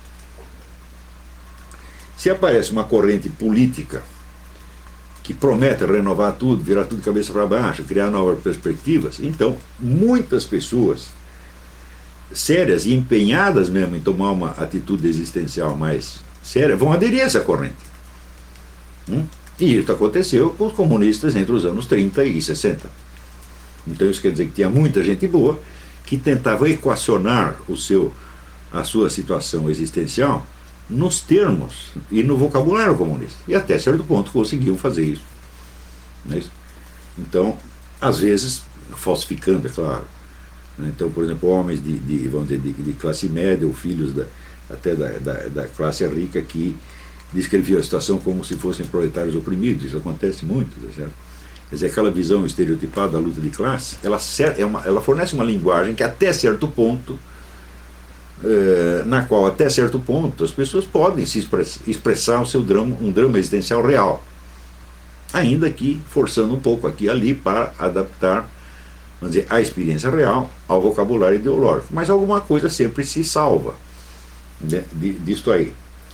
se aparece uma corrente política que promete renovar tudo, virar tudo de cabeça para baixo, criar novas perspectivas, então muitas pessoas sérias e empenhadas mesmo em tomar uma atitude existencial mais séria vão aderir a essa corrente. Hum? E isso aconteceu com os comunistas entre os anos trinta e sessenta. Então isso quer dizer que tinha muita gente boa que tentava equacionar o seu, a sua situação existencial nos termos e no vocabulário comunista. E até certo ponto conseguiam fazer isso. Não é isso? Então, às vezes, falsificando, é claro. Então, por exemplo, homens de, de, vamos dizer, de, de classe média, ou filhos da, até da, da, da classe rica, que descreviam a situação como se fossem proletários oprimidos. Isso acontece muito, tá certo? Quer dizer, aquela visão estereotipada da luta de classe, ela, é uma, ela fornece uma linguagem que até certo ponto, eh, na qual até certo ponto as pessoas podem se express, expressar o seu drama, um drama existencial real, ainda que forçando um pouco aqui e ali para adaptar, vamos dizer, a experiência real ao vocabulário ideológico. Mas alguma coisa sempre se salva, né, disto aí.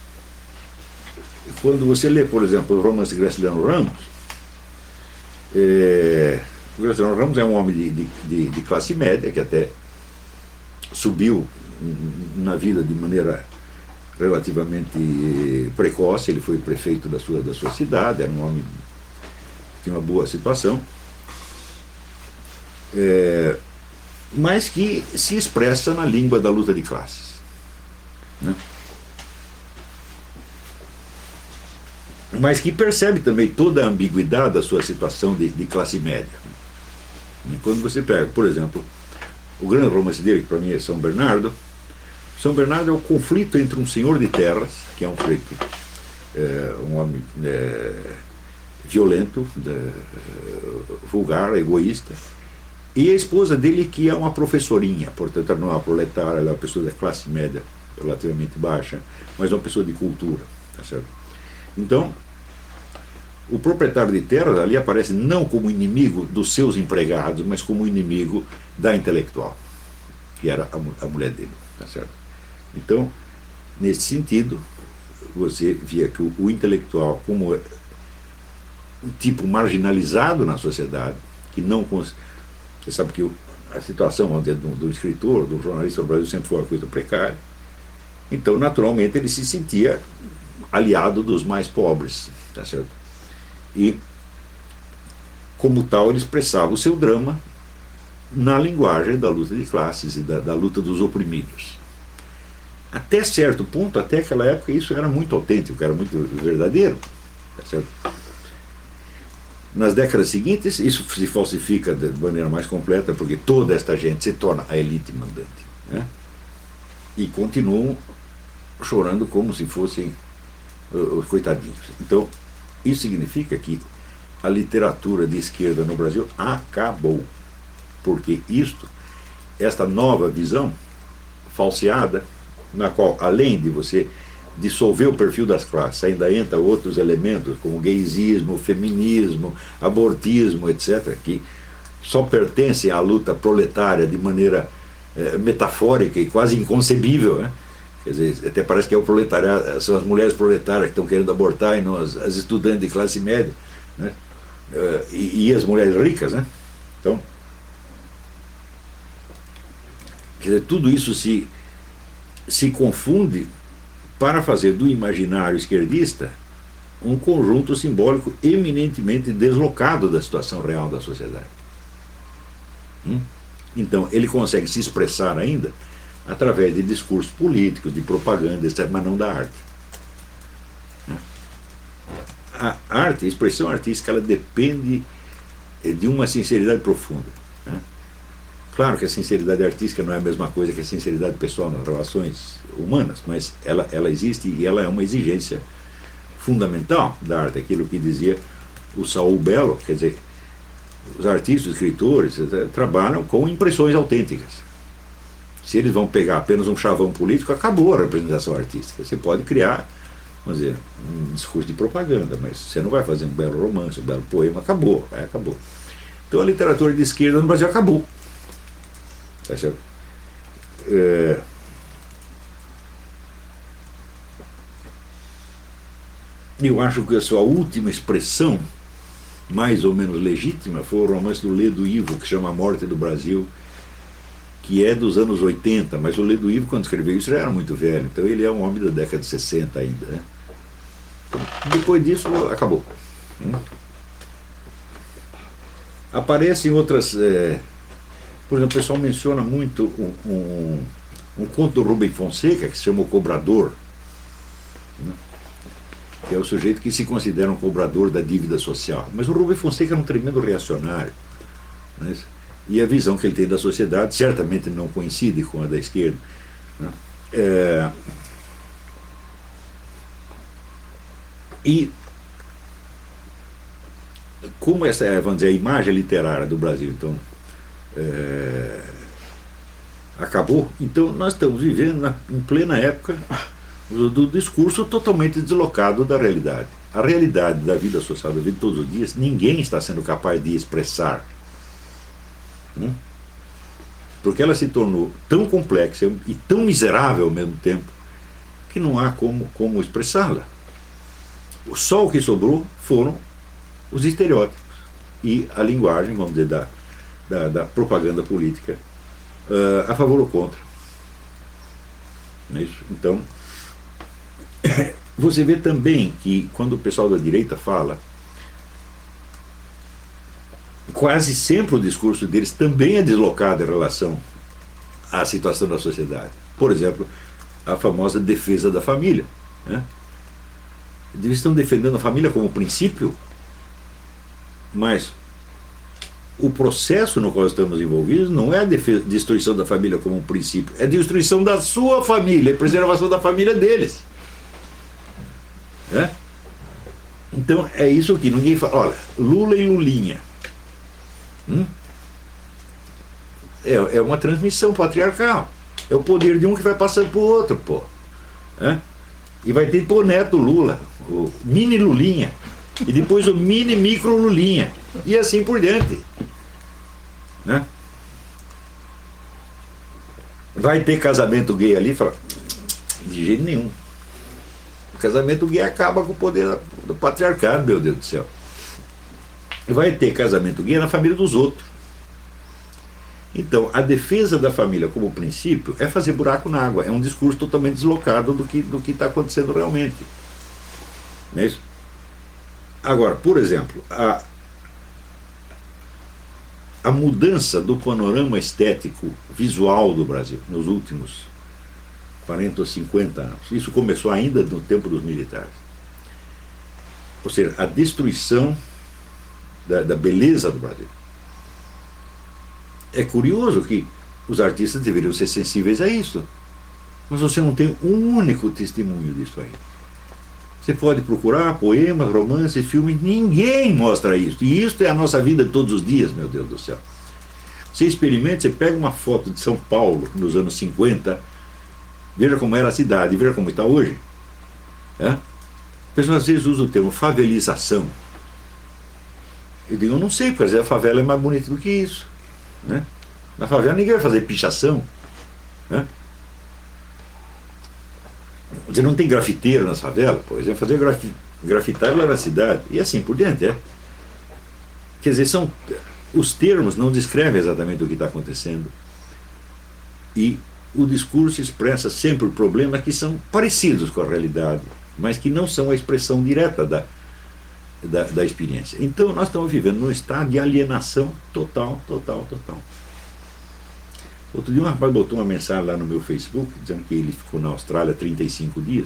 Quando você lê, por exemplo, o romance de Graciliano Ramos, é, o Graciliano Ramos é um homem de, de, de classe média, que até subiu na vida de maneira relativamente precoce. Ele foi prefeito da sua, da sua cidade, era um homem que tinha uma boa situação, é, mas que se expressa na língua da luta de classes, né? Mas que percebe também toda a ambiguidade da sua situação de, de classe média. E quando você pega, por exemplo, o grande romance dele, que para mim é São Bernardo, São Bernardo é o conflito entre um senhor de terras, que é um sujeito, é, um homem é, violento, é, vulgar, egoísta, e a esposa dele, que é uma professorinha, portanto ela não é uma proletária, ela é uma pessoa da classe média relativamente baixa, mas é uma pessoa de cultura, tá certo? Então, o proprietário de terras ali aparece não como inimigo dos seus empregados, mas como inimigo da intelectual. que era a, a mulher dele. Tá certo? Então, nesse sentido, você via que o, o intelectual, como um tipo marginalizado na sociedade, que não cons... Você sabe que o, a situação do, do escritor, do jornalista no Brasil sempre foi uma coisa precária. Então, naturalmente, ele se sentia aliado dos mais pobres. Tá certo? E, como tal, ele expressava o seu drama na linguagem da luta de classes e da, da luta dos oprimidos. Até certo ponto, até aquela época, isso era muito autêntico, era muito verdadeiro. Tá certo? Nas décadas seguintes, isso se falsifica de maneira mais completa, porque toda esta gente se torna a elite mandante. Né? E continuam chorando como se fossem os coitadinhos. Então, isso significa que a literatura de esquerda no Brasil acabou. Porque isto, esta nova visão falseada, na qual, além de você dissolver o perfil das classes, ainda entra outros elementos, como gaysismo, feminismo, abortismo, etcétera, que só pertencem à luta proletária de maneira é, metafórica e quase inconcebível, né? Quer dizer, até parece que é o proletariado, são as mulheres proletárias que estão querendo abortar e não as, as estudantes de classe média, né? Uh, e, e as mulheres ricas, né? Então, quer dizer, tudo isso se, se confunde para fazer do imaginário esquerdista um conjunto simbólico eminentemente deslocado da situação real da sociedade. Hum? Então, ele consegue se expressar ainda através de discursos políticos, de propaganda, etcétera, mas não da arte. A arte, a expressão artística, ela depende de uma sinceridade profunda. Né? Claro que a sinceridade artística não é a mesma coisa que a sinceridade pessoal nas relações humanas, mas ela, ela existe e ela é uma exigência fundamental da arte, aquilo que dizia o Saul Bellow, quer dizer, os artistas, os escritores, etcétera, trabalham com impressões autênticas. Se eles vão pegar apenas um chavão político, acabou a representação artística. Você pode criar, vamos dizer, um discurso de propaganda, mas você não vai fazer um belo romance, um belo poema, acabou, é, acabou. Então a literatura de esquerda no Brasil acabou. Tá certo? É... Eu acho que a sua última expressão, mais ou menos legítima, foi o romance do Ledo Ivo, que chama A Morte do Brasil, que é dos anos oitenta, mas o Ledo Ivo, quando escreveu isso, já era muito velho, então ele é um homem da década de sessenta ainda. Né? Então, depois disso, acabou. Hum? Aparecem outras... É... Por exemplo, o pessoal menciona muito um, um, um conto do Rubem Fonseca, que se chama O Cobrador, né? Que é o sujeito que se considera um cobrador da dívida social. Mas o Rubem Fonseca é um tremendo reacionário. Né? E a visão que ele tem da sociedade certamente não coincide com a da esquerda. Né? É... E como essa é, vamos dizer, a imagem literária do Brasil, então, é... acabou, então nós estamos vivendo na, em plena época do, do discurso totalmente deslocado da realidade. A realidade da vida social, da vida de todos os dias, ninguém está sendo capaz de expressar. Hum? Porque ela se tornou tão complexa e tão miserável ao mesmo tempo que não há como, como expressá-la. Só o que sobrou foram os estereótipos e a linguagem, vamos dizer, da, da, da propaganda política uh, a favor ou contra. Não é isso? Então, você vê também que quando o pessoal da direita fala, quase sempre o discurso deles também é deslocado em relação à situação da sociedade. Por exemplo, a famosa defesa da família. Né? Eles estão defendendo a família como princípio, mas o processo no qual estamos envolvidos não é a defesa, destruição da família como um princípio, é a destruição da sua família, a preservação da família deles. Né? Então é isso que ninguém fala. Olha, Lula e Lulinha. Hum? É, é uma transmissão patriarcal. É o poder de um que vai passando para o outro, pô. É? E vai ter o neto Lula, o mini Lulinha, e depois o mini micro Lulinha, e assim por diante. Né? Vai ter casamento gay ali? Fala, de jeito nenhum. O casamento gay acaba com o poder do patriarcado, meu Deus do céu. Vai ter casamento gay na família dos outros. Então, a defesa da família como princípio é fazer buraco na água. É um discurso totalmente deslocado do que do que está acontecendo realmente. Não é isso? Agora, por exemplo, a, a mudança do panorama estético visual do Brasil nos últimos quarenta ou cinquenta anos, isso começou ainda no tempo dos militares. Ou seja, a destruição da, da beleza do Brasil. É curioso que os artistas deveriam ser sensíveis a isso, mas você não tem um único testemunho disso aí. Você pode procurar poemas, romances, filmes, ninguém mostra isso. E isso é a nossa vida de todos os dias, meu Deus do céu. Você experimenta, você pega uma foto de São Paulo nos anos cinquenta, veja como era a cidade, veja como está hoje. É? As pessoas às vezes usam o termo favelização. Eu digo, eu não sei, porque a favela é mais bonita do que isso. Né? Na favela ninguém vai fazer pichação. Né? Você não tem grafiteiro na favela, por exemplo, fazer graf, grafitar lá na cidade, e assim por diante. É. Quer dizer, são, os termos não descrevem exatamente o que está acontecendo. E o discurso expressa sempre problemas que são parecidos com a realidade, mas que não são a expressão direta da, Da, da experiência. Então nós estamos vivendo num estado de alienação total, total, total. Outro dia um rapaz botou uma mensagem lá no meu Facebook dizendo que ele ficou na Austrália trinta e cinco dias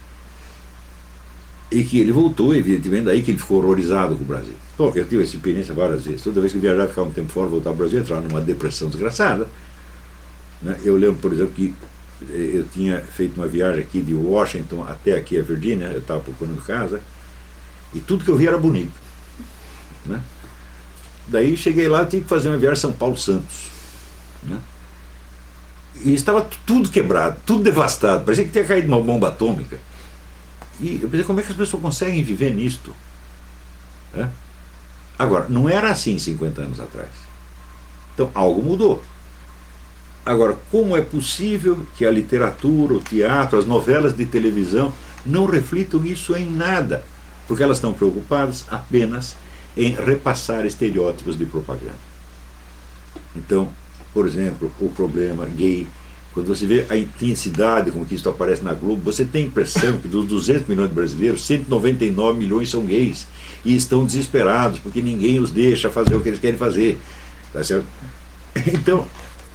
e que ele voltou, evidentemente, daí que ele ficou horrorizado com o Brasil. Bom, eu tive essa experiência várias vezes. Toda vez que eu viajava, ficava um tempo fora, voltar ao Brasil, entrar numa depressão desgraçada. Né? Eu lembro, por exemplo, que eu tinha feito uma viagem aqui de Washington até aqui a Virgínia, eu estava procurando casa, e tudo que eu vi era bonito. Né? Daí cheguei lá, tive que fazer uma viagem São Paulo-Santos. Né? E estava tudo quebrado, tudo devastado, parecia que tinha caído uma bomba atômica. E eu pensei, como é que as pessoas conseguem viver nisto? Né? Agora, não era assim cinquenta anos atrás. Então, algo mudou. Agora, como é possível que a literatura, o teatro, as novelas de televisão não reflitam isso em nada? Porque elas estão preocupadas apenas em repassar estereótipos de propaganda. Então, por exemplo, o problema gay, quando você vê a intensidade com que isso aparece na Globo, você tem a impressão que dos duzentos milhões de brasileiros, cento e noventa e nove milhões são gays e estão desesperados porque ninguém os deixa fazer o que eles querem fazer. Tá certo? Então,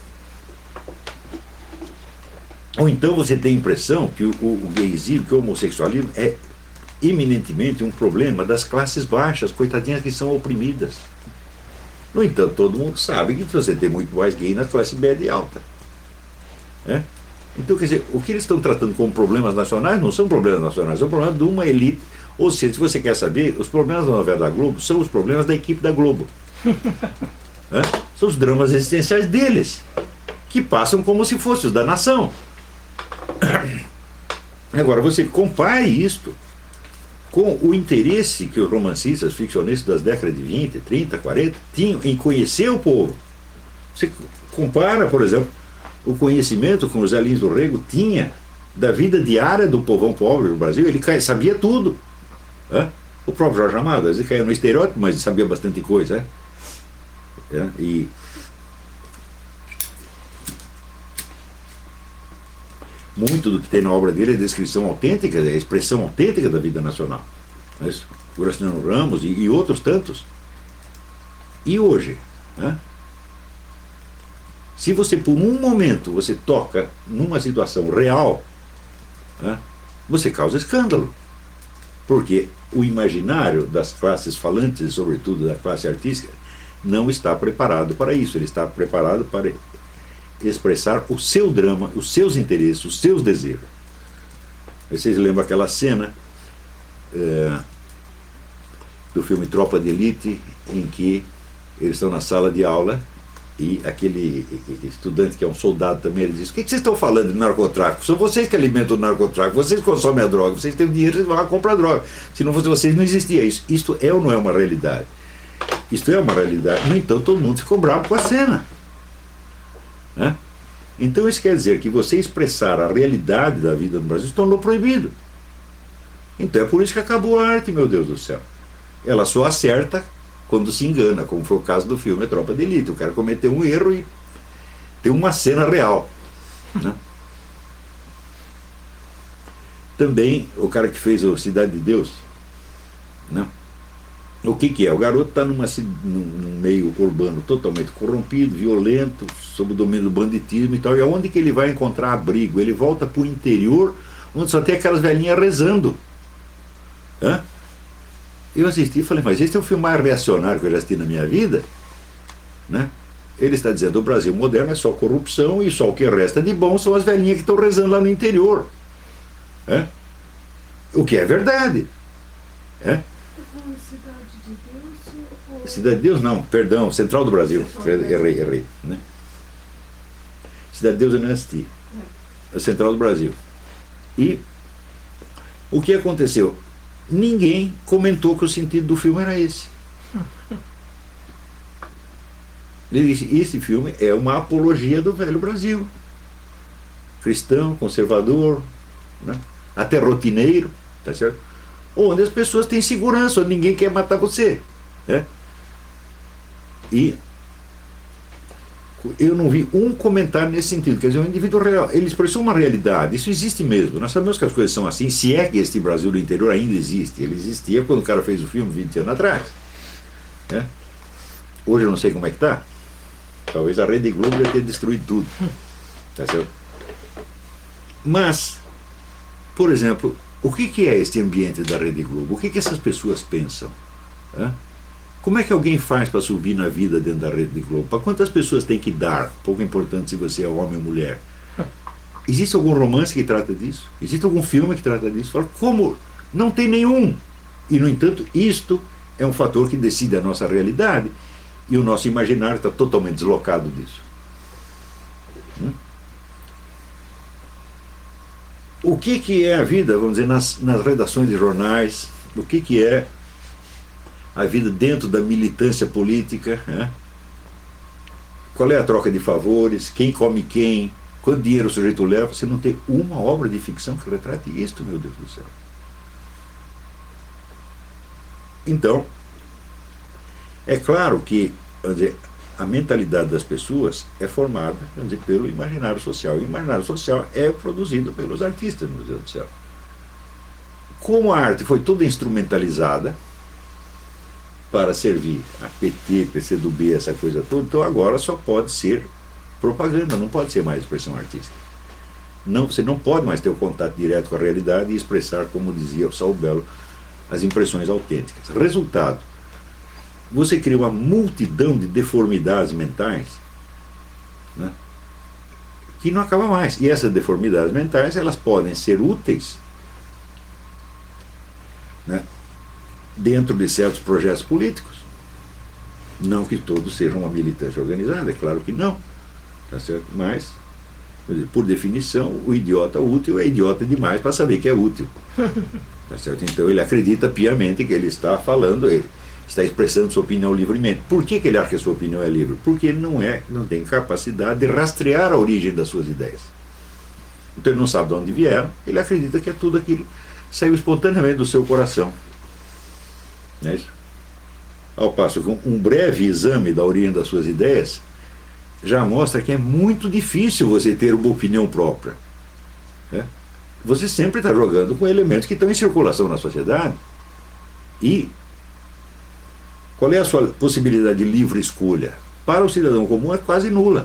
ou então você tem a impressão que o, o gaysismo, que o homossexualismo é eminentemente um problema das classes baixas, coitadinhas que são oprimidas. No entanto, todo mundo sabe que você tem muito mais gay na classe média e alta. É? Então, quer dizer, o que eles estão tratando como problemas nacionais não são problemas nacionais, são problemas de uma elite. Ou seja, se você quer saber, os problemas da novela da Globo são os problemas da equipe da Globo. É? São os dramas existenciais deles, que passam como se fossem os da nação. Agora, você compare isto com o interesse que os romancistas, ficcionistas das décadas de vinte, trinta, quarenta tinham em conhecer o povo. Você compara, por exemplo, o conhecimento que o José Lins do Rego tinha da vida diária do povão pobre do Brasil. Ele sabia tudo. É? O próprio Jorge Amado, às vezes caiu no estereótipo, mas sabia bastante coisa. É? É? E muito do que tem na obra dele é descrição autêntica, é a expressão autêntica da vida nacional. Mas, Graciliano Ramos e, e outros tantos. E hoje? Né? Se você, por um momento, você toca numa situação real, né, você causa escândalo. Porque o imaginário das classes falantes, sobretudo da classe artística, não está preparado para isso. Ele está preparado para expressar o seu drama, os seus interesses, os seus desejos. Vocês lembram aquela cena é, do filme Tropa de Elite, em que eles estão na sala de aula e aquele estudante que é um soldado também, ele diz: o que vocês estão falando de narcotráfico? São vocês que alimentam o narcotráfico, vocês consomem a droga, vocês têm dinheiro, vocês vão lá comprar droga. Se não fosse vocês, não existia isso. Isto é ou não é uma realidade? Isto é uma realidade. No entanto, todo mundo ficou bravo com a cena. Né? Então isso quer dizer que você expressar a realidade da vida no Brasil se tornou proibido. Então é por isso que acabou a arte, meu Deus do céu. Ela só acerta quando se engana, como foi o caso do filme A Tropa de Elite. O cara cometeu um erro e tem uma cena real, né? Também o cara que fez o Cidade de Deus, né? O que, que é? O garoto está num, num meio urbano totalmente corrompido, violento, sob o domínio do banditismo e tal. E aonde que ele vai encontrar abrigo? Ele volta para o interior, onde só tem aquelas velhinhas rezando. Hã? Eu assisti e falei, mas esse é o filme mais reacionário que eu já assisti na minha vida, né? Ele está dizendo, o Brasil moderno é só corrupção e só o que resta de bom são as velhinhas que estão rezando lá no interior. É? O que é verdade. É? Cidade de Deus? Ou... Cidade de Deus não, perdão, Central do Brasil. Errei, errei. Né? Cidade de Deus eu não assisti. É Central do Brasil. E o que aconteceu? Ninguém comentou que o sentido do filme era esse. Ele disse, esse filme é uma apologia do velho Brasil. Cristão, conservador, né? Até rotineiro, tá certo? Onde as pessoas têm segurança, onde ninguém quer matar você. Né? E eu não vi um comentário nesse sentido. Quer dizer, o indivíduo real, ele expressou uma realidade, isso existe mesmo. Nós sabemos que as coisas são assim, se é que este Brasil do interior ainda existe. Ele existia quando o cara fez o filme vinte anos atrás. Né? Hoje eu não sei como é que está. Talvez a Rede Globo já tenha destruído tudo. Tá certo? Mas, por exemplo, o que, que é este ambiente da Rede Globo? O que, que essas pessoas pensam? Hã? Como é que alguém faz para subir na vida dentro da Rede Globo? Para quantas pessoas tem que dar? Pouco importante se você é homem ou mulher. Existe algum romance que trata disso? Existe algum filme que trata disso? Fala, como? Não tem nenhum. E, no entanto, isto é um fator que decide a nossa realidade. E o nosso imaginário está totalmente deslocado disso. Hum? O que, que é a vida, vamos dizer, nas, nas redações de jornais? O que, que é a vida dentro da militância política? Né? Qual é a troca de favores? Quem come quem? Quanto dinheiro o sujeito leva? Você não tem uma obra de ficção que retrate isto, meu Deus do céu. Então, é claro que, vamos dizer, a mentalidade das pessoas é formada, vamos dizer, pelo imaginário social. E o imaginário social é produzido pelos artistas, meu Deus do céu. Como a arte foi toda instrumentalizada para servir a P T, P C do B, essa coisa toda, então agora só pode ser propaganda, não pode ser mais expressão artística. Não, você não pode mais ter o contato direto com a realidade e expressar, como dizia o Saul Bellow, as impressões autênticas. Resultado, você cria uma multidão de deformidades mentais, né, que não acaba mais. E essas deformidades mentais, elas podem ser úteis, né, dentro de certos projetos políticos. Não que todos sejam uma militância organizada, é claro que não. Tá certo? Mas, por definição, o idiota útil é idiota demais para saber que é útil. Tá certo? Então ele acredita piamente que ele está falando, ele está expressando sua opinião livremente. Por que, que ele acha que a sua opinião é livre? Porque ele não, é, não tem capacidade de rastrear a origem das suas ideias. Então ele não sabe de onde vieram, ele acredita que é tudo aquilo que saiu espontaneamente do seu coração. Não é isso? Ao passo que um breve exame da origem das suas ideias já mostra que é muito difícil você ter uma opinião própria. Né? Você sempre está jogando com elementos que estão em circulação na sociedade. E qual é a sua possibilidade de livre escolha? Para o cidadão comum é quase nula.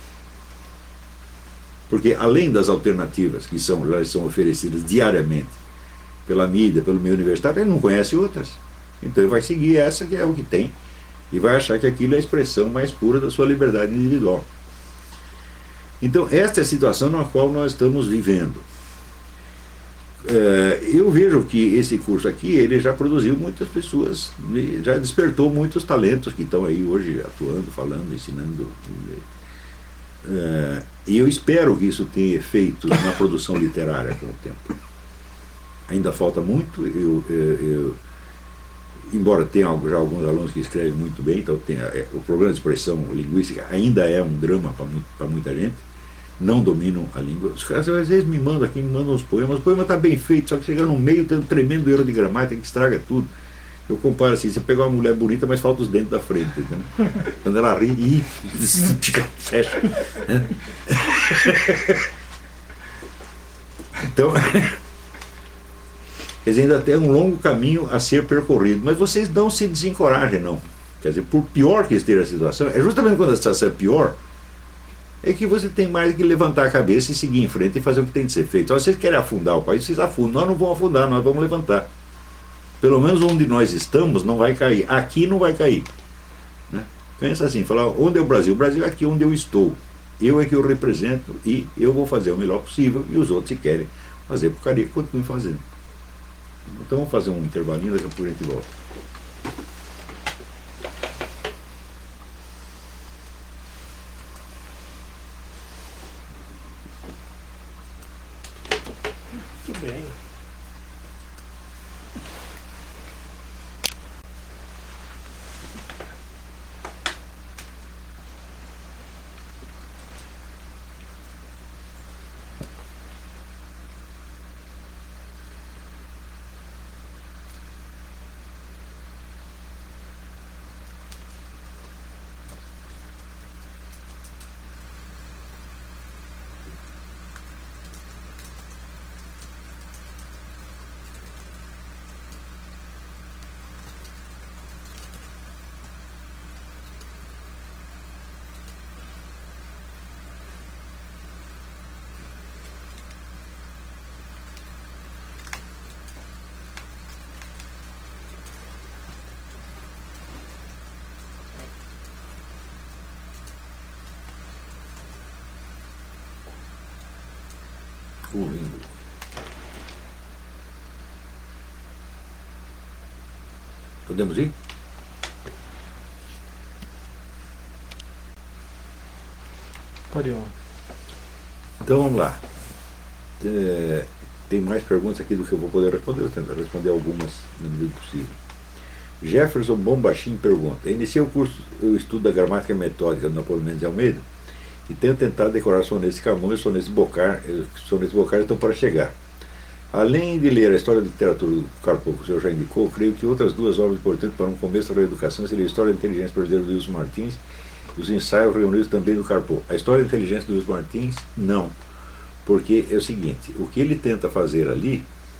Porque além das alternativas que são, já são oferecidas diariamente pela mídia, pelo meio universitário, ele não conhece outras. Então ele vai seguir essa que é o que tem e vai achar que aquilo é a expressão mais pura da sua liberdade individual. Então esta é a situação na qual nós estamos vivendo. Eu vejo que esse curso aqui, ele já produziu muitas pessoas, já despertou muitos talentos que estão aí hoje atuando, falando, ensinando. E eu espero que isso tenha efeitos na produção literária com o tempo. Ainda falta muito, eu, eu, eu embora tenha já alguns alunos que escrevem muito bem, então tem, é, o problema de expressão linguística ainda é um drama para muita gente, não dominam a língua. Os caras às vezes me mandam aqui, me mandam os poemas, o poema está bem feito, só que chega no meio tem um tremendo erro de gramática que estraga tudo. Eu comparo assim, você pega uma mulher bonita, mas falta os dentes da frente, entendeu? Quando ela ri, ih, fica, fecha. Então, quer dizer, ainda tem um longo caminho a ser percorrido, mas vocês não se desencorajem, não. Quer dizer, por pior que esteja a situação, é justamente quando a situação é pior, é que você tem mais que levantar a cabeça e seguir em frente e fazer o que tem de ser feito. Então, se vocês querem afundar o país, vocês afundam. Nós não vamos afundar, nós vamos levantar. Pelo menos onde nós estamos não vai cair. Aqui não vai cair. Né? Pensa assim, falar, onde é o Brasil? O Brasil é aqui onde eu estou. Eu é que eu represento e eu vou fazer o melhor possível e os outros, se querem fazer porcaria, continuem fazendo. Então vamos fazer um intervalinho, daqui a pouco a gente volta. Muito bem. Ouvindo. Podemos ir? Pode ir. Então vamos lá. É, tem mais perguntas aqui do que eu vou poder responder. Eu tento responder algumas na medida do possível. Jefferson Bombachim pergunta: iniciei o curso, o estudo da gramática metódica do Napoleão Mendes de Almeida e tenho tentado decorar sonetos de Camões e sonetos de Boccar, sonetos de Boccar estão para chegar. Além de ler a história da literatura do Carpo, que o senhor já indicou, creio que outras duas obras importantes para um começo da educação seriam a História da Inteligência Brasileira do Wilson Martins e os ensaios reunidos também do Carpo. A História da Inteligência do Wilson Martins, não. Porque é o seguinte, o que ele tenta fazer ali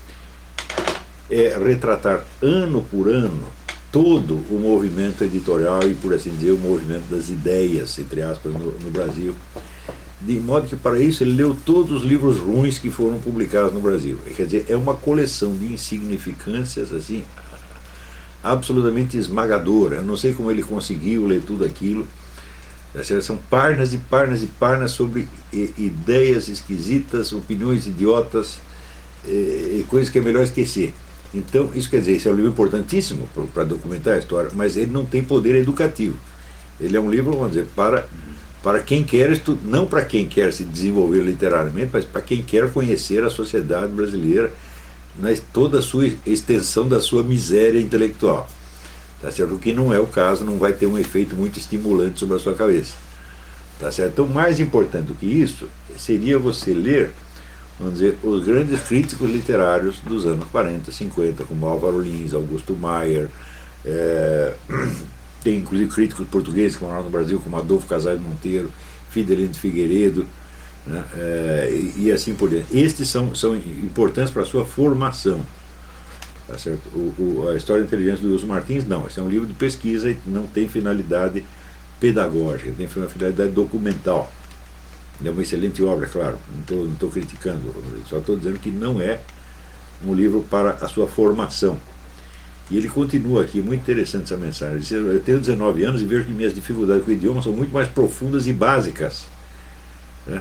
é retratar ano por ano todo o movimento editorial e, por assim dizer, o movimento das ideias, entre aspas, no, no Brasil. De modo que, para isso, ele leu todos os livros ruins que foram publicados no Brasil. Quer dizer, é uma coleção de insignificâncias, assim, absolutamente esmagadora. Eu não sei como ele conseguiu ler tudo aquilo. São páginas e páginas e páginas sobre ideias esquisitas, opiniões idiotas, e coisas que é melhor esquecer. Então, isso quer dizer, esse é um livro importantíssimo para documentar a história, mas ele não tem poder educativo. Ele é um livro, vamos dizer, para, para quem quer estudar, não para quem quer se desenvolver literariamente, mas para quem quer conhecer a sociedade brasileira, na toda a sua extensão da sua miséria intelectual. Tá certo? O que não é o caso, não vai ter um efeito muito estimulante sobre a sua cabeça. Tá certo? Então, mais importante do que isso, seria você ler, vamos dizer, os grandes críticos literários dos anos quarenta, cinquenta, como Álvaro Lins, Augusto Maier, é, tem inclusive críticos portugueses que moraram no Brasil, como Adolfo Casares Monteiro, Fidelino de Figueiredo, né, é, e, e assim por diante. Estes são, são importantes para a sua formação. Tá certo? O, o, a História da Inteligência do Wilson Martins, não. Esse é um livro de pesquisa e não tem finalidade pedagógica, tem finalidade documental. É uma excelente obra, claro, não estou não estou criticando, só estou dizendo que não é um livro para a sua formação. E ele continua aqui, muito interessante essa mensagem. Ele diz: eu tenho dezenove anos e vejo que minhas dificuldades com o idioma são muito mais profundas e básicas. Né?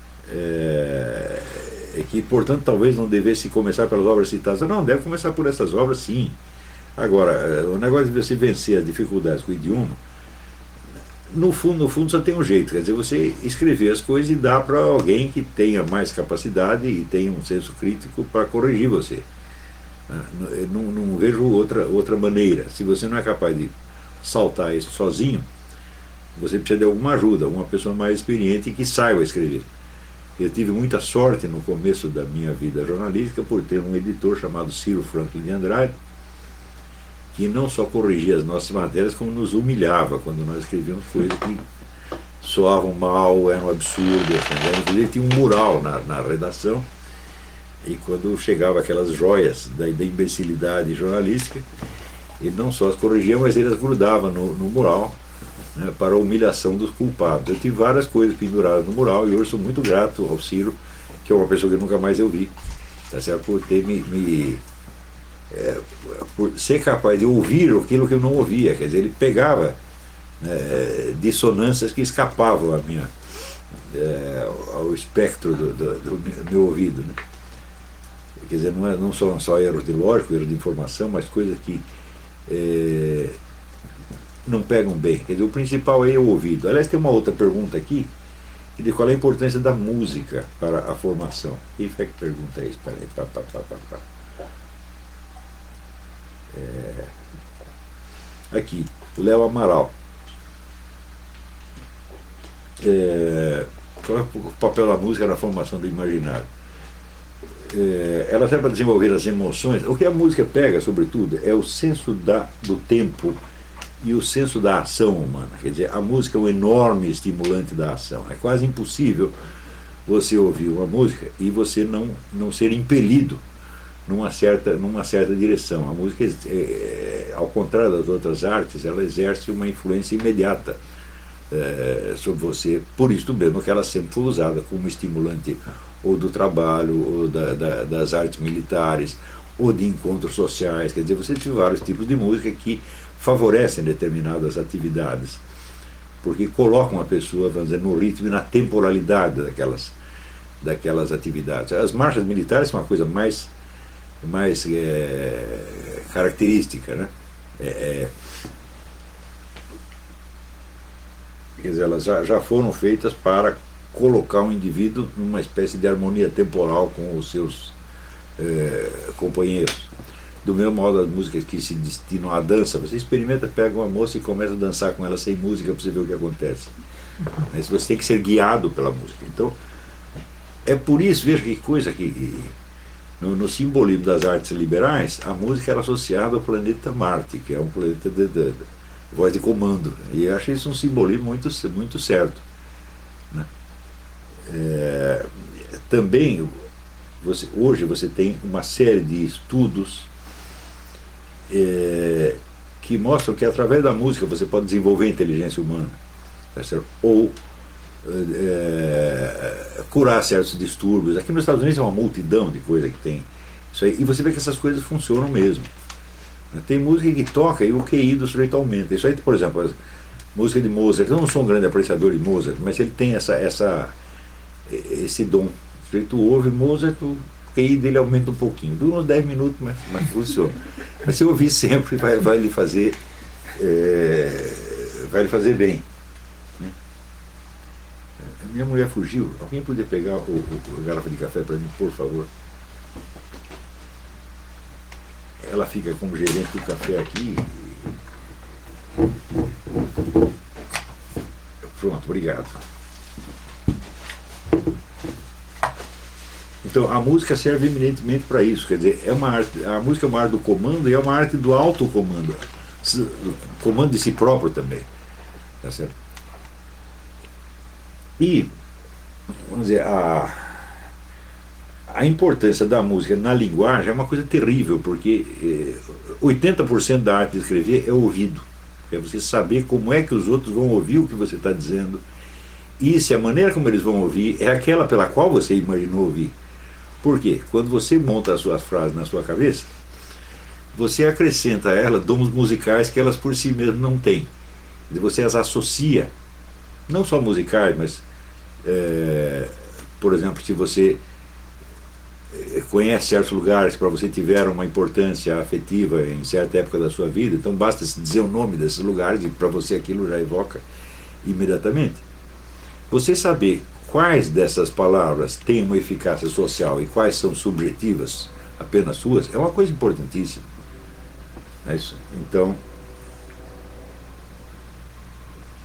É, é que, portanto, talvez não devesse começar pelas obras citadas. Não, deve começar por essas obras, sim. Agora, o negócio de você vencer as dificuldades com o idioma, no fundo, no fundo só tem um jeito, quer dizer, você escrever as coisas e dar para alguém que tenha mais capacidade e tenha um senso crítico para corrigir você. Não, não vejo outra, outra maneira. Se você não é capaz de saltar isso sozinho, você precisa de alguma ajuda, uma pessoa mais experiente que saiba escrever. Eu tive muita sorte no começo da minha vida jornalística por ter um editor chamado Ciro Franklin de Andrade, que não só corrigia as nossas matérias, como nos humilhava quando nós escrevíamos coisas que soavam mal, eram absurdas. Inclusive tinha um mural na, na redação, e quando chegava aquelas joias da, da imbecilidade jornalística, ele não só as corrigia, mas ele as grudava no, no mural, né, para a humilhação dos culpados. Eu tive várias coisas penduradas no mural e hoje sou muito grato ao Ciro, que é uma pessoa que nunca mais eu vi, tá certo? Por ter me, me é, por ser capaz de ouvir aquilo que eu não ouvia. Quer dizer, ele pegava, né, dissonâncias que escapavam à minha, é, ao espectro do, do, do meu ouvido, né? Quer dizer, não, é, não são só erros de lógica, erros de informação, mas coisas que é, não pegam bem. Quer dizer, o principal é o ouvido. Aliás, tem uma outra pergunta aqui, de qual é a importância da música para a formação. Quem foi que pergunta isso? Peraí, pá, pá, pá, pá, pá. É, aqui, Léo Amaral. É, qual é o papel da música na formação do imaginário? É, ela serve para desenvolver as emoções. O que a música pega, sobretudo, é o senso da, do tempo e o senso da ação humana. Quer dizer, a música é um enorme estimulante da ação. É quase impossível você ouvir uma música e você não, não ser impelido numa certa, numa certa direção. A música, é, ao contrário das outras artes, ela exerce uma influência imediata é, sobre você, por isso mesmo que ela sempre foi usada como estimulante ou do trabalho, ou da, da, das artes militares, ou de encontros sociais. Quer dizer, você tem vários tipos de música que favorecem determinadas atividades, porque colocam a pessoa, vamos dizer, no ritmo e na temporalidade daquelas, daquelas atividades. As marchas militares são uma coisa mais, mais é, característica, né? É, é, quer dizer, elas já, já foram feitas para colocar um indivíduo numa espécie de harmonia temporal com os seus é, companheiros. Do mesmo modo, as músicas que se destinam à dança, você experimenta, pega uma moça e começa a dançar com ela sem música para você ver o que acontece. Mas você tem que ser guiado pela música. Então, é por isso, veja que coisa que no, no simbolismo das artes liberais, a música era associada ao planeta Marte, que é um planeta de, de, de voz de comando. E eu acho isso um simbolismo muito, muito certo, né? É, também você, hoje você tem uma série de estudos é, que mostram que através da música você pode desenvolver a inteligência humana, tá certo? Ou é, curar certos distúrbios. Aqui nos Estados Unidos é uma multidão de coisa que tem isso aí, e você vê que essas coisas funcionam mesmo. Tem música que toca e o Q I do sujeito aumenta. Isso aí, por exemplo, a música de Mozart. Eu não sou um grande apreciador de Mozart, mas ele tem essa, essa esse dom. O sujeito ouve Mozart, o Q I dele aumenta um pouquinho. Dura uns dez minutos, mas, mas funciona. Mas se ouvir sempre, vai, vai lhe fazer é, vai lhe fazer bem. Né? A minha mulher fugiu. Alguém podia pegar o, o, a garrafa de café para mim, por favor? Ela fica como gerente do café aqui. Pronto, obrigado. Então, a música serve eminentemente para isso. Quer dizer, é uma arte, a música é uma arte do comando e é uma arte do autocomando. Comando de si próprio também. Tá certo? E, vamos dizer, a, a importância da música na linguagem é uma coisa terrível, porque eh, oitenta por cento da arte de escrever é ouvido. É você saber como é que os outros vão ouvir o que você está dizendo. E se a maneira como eles vão ouvir é aquela pela qual você imaginou ouvir. Por quê? Quando você monta as suas frases na sua cabeça, você acrescenta a elas dons musicais que elas por si mesmas não têm. Você as associa, não só musicais, mas, é, por exemplo, se você conhece certos lugares que para você tiveram uma importância afetiva em certa época da sua vida, então basta dizer o nome desses lugares e para você aquilo já evoca imediatamente. Você saber quais dessas palavras têm uma eficácia social e quais são subjetivas, apenas suas, é uma coisa importantíssima. É isso. Então,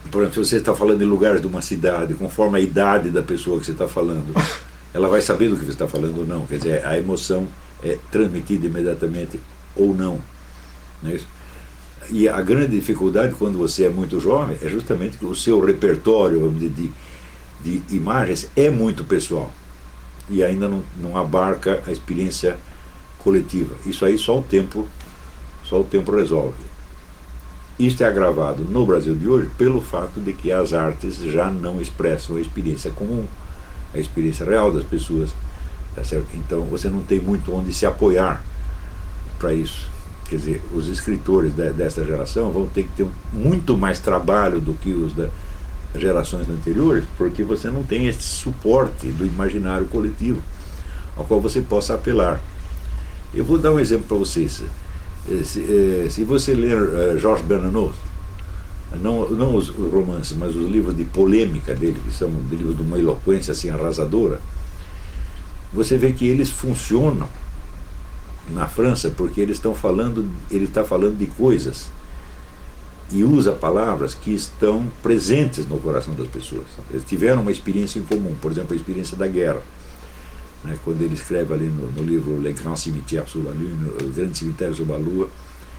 Por exemplo, se você está falando em lugares de uma cidade, conforme a idade da pessoa que você está falando, ela vai saber do que você está falando ou não. Quer dizer, a emoção é transmitida imediatamente ou não. Não é isso? E a grande dificuldade quando você é muito jovem é justamente que o seu repertório de, de, de imagens é muito pessoal e ainda não, não abarca a experiência coletiva. Isso aí só o tempo, só o tempo resolve. Isso é agravado no Brasil de hoje pelo fato de que as artes já não expressam a experiência comum, a experiência real das pessoas. Tá certo? Então você não tem muito onde se apoiar para isso. Quer dizer, os escritores de, dessa geração vão ter que ter muito mais trabalho do que os das gerações anteriores, porque você não tem esse suporte do imaginário coletivo ao qual você possa apelar. Eu vou dar um exemplo para vocês. Se, se você ler uh, Georges Bernanos, não, não os, os romances, mas os livros de polêmica dele, que são livros de uma eloquência assim arrasadora, você vê que eles funcionam na França porque eles estão falando, ele está falando de coisas e usa palavras que estão presentes no coração das pessoas. Eles tiveram uma experiência em comum, por exemplo, a experiência da guerra. Né, quando ele escreve ali no, no livro Le Grand Cimetière sur la Lune, o Grande Cemitério sobre a Lua,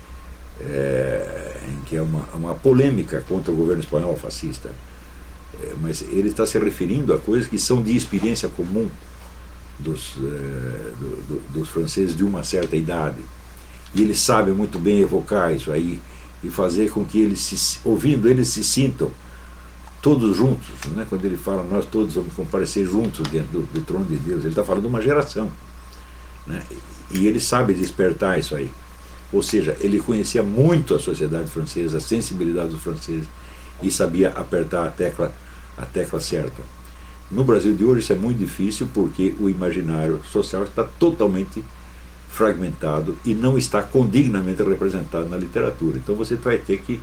é, em que é uma, uma polêmica contra o governo espanhol fascista. É, mas ele está se referindo a coisas que são de experiência comum dos, é, do, do, dos franceses de uma certa idade. E ele sabe muito bem evocar isso aí e fazer com que eles, se, ouvindo, eles se sintam todos juntos, né? Quando ele fala, nós todos vamos comparecer juntos dentro do, do trono de Deus, ele está falando de uma geração, né? E ele sabe despertar isso aí. Ou seja, ele conhecia muito a sociedade francesa, a sensibilidade dos franceses, e sabia apertar a tecla, a tecla certa. No Brasil de hoje isso é muito difícil porque o imaginário social está totalmente fragmentado e não está condignamente representado na literatura. Então você vai ter que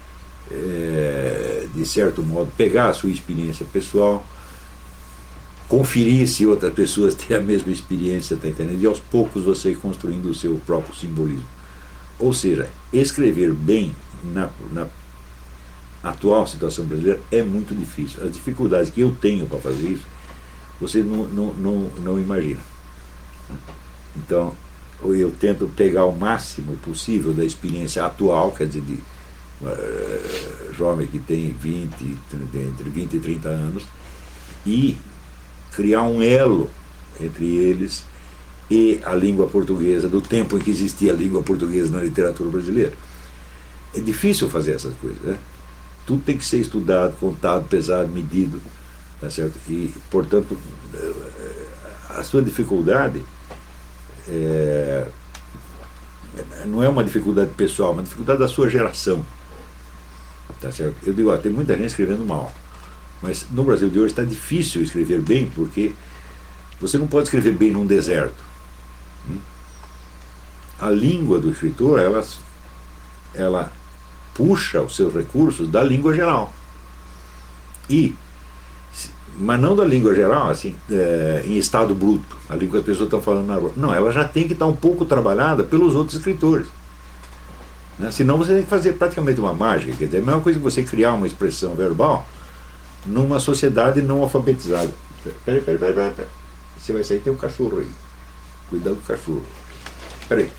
É, de certo modo, pegar a sua experiência pessoal, conferir se outras pessoas têm a mesma experiência, tá entendendo? E aos poucos você ir construindo o seu próprio simbolismo. Ou seja, escrever bem na, na atual situação brasileira é muito difícil. As dificuldades que eu tenho para fazer isso, você não, não, não, não imagina. Então, eu tento pegar o máximo possível da experiência atual, quer dizer, de Uh, jovem que tem vinte, entre vinte e trinta anos, e criar um elo entre eles e a língua portuguesa, do tempo em que existia a língua portuguesa na literatura brasileira. É difícil fazer essas coisas, né? Tudo tem que ser estudado, contado, pesado, medido, tá certo? E, portanto, a sua dificuldade é, não é uma dificuldade pessoal, é uma dificuldade da sua geração. Tá certo? Eu digo, ó, tem muita gente escrevendo mal, mas no Brasil de hoje está difícil escrever bem, porque você não pode escrever bem num deserto. A língua do escritor, ela, ela puxa os seus recursos da língua geral. E, mas não da língua geral, assim, é, em estado bruto, a língua que as pessoas estão falando na rua. Não, ela já tem que estar um pouco trabalhada pelos outros escritores. Né? Senão você tem que fazer praticamente uma mágica. Quer dizer, é a mesma coisa que você criar uma expressão verbal numa sociedade não alfabetizada. Peraí, peraí, peraí, peraí. Você vai sair, tem um cachorro aí. Cuidado com o cachorro. Peraí.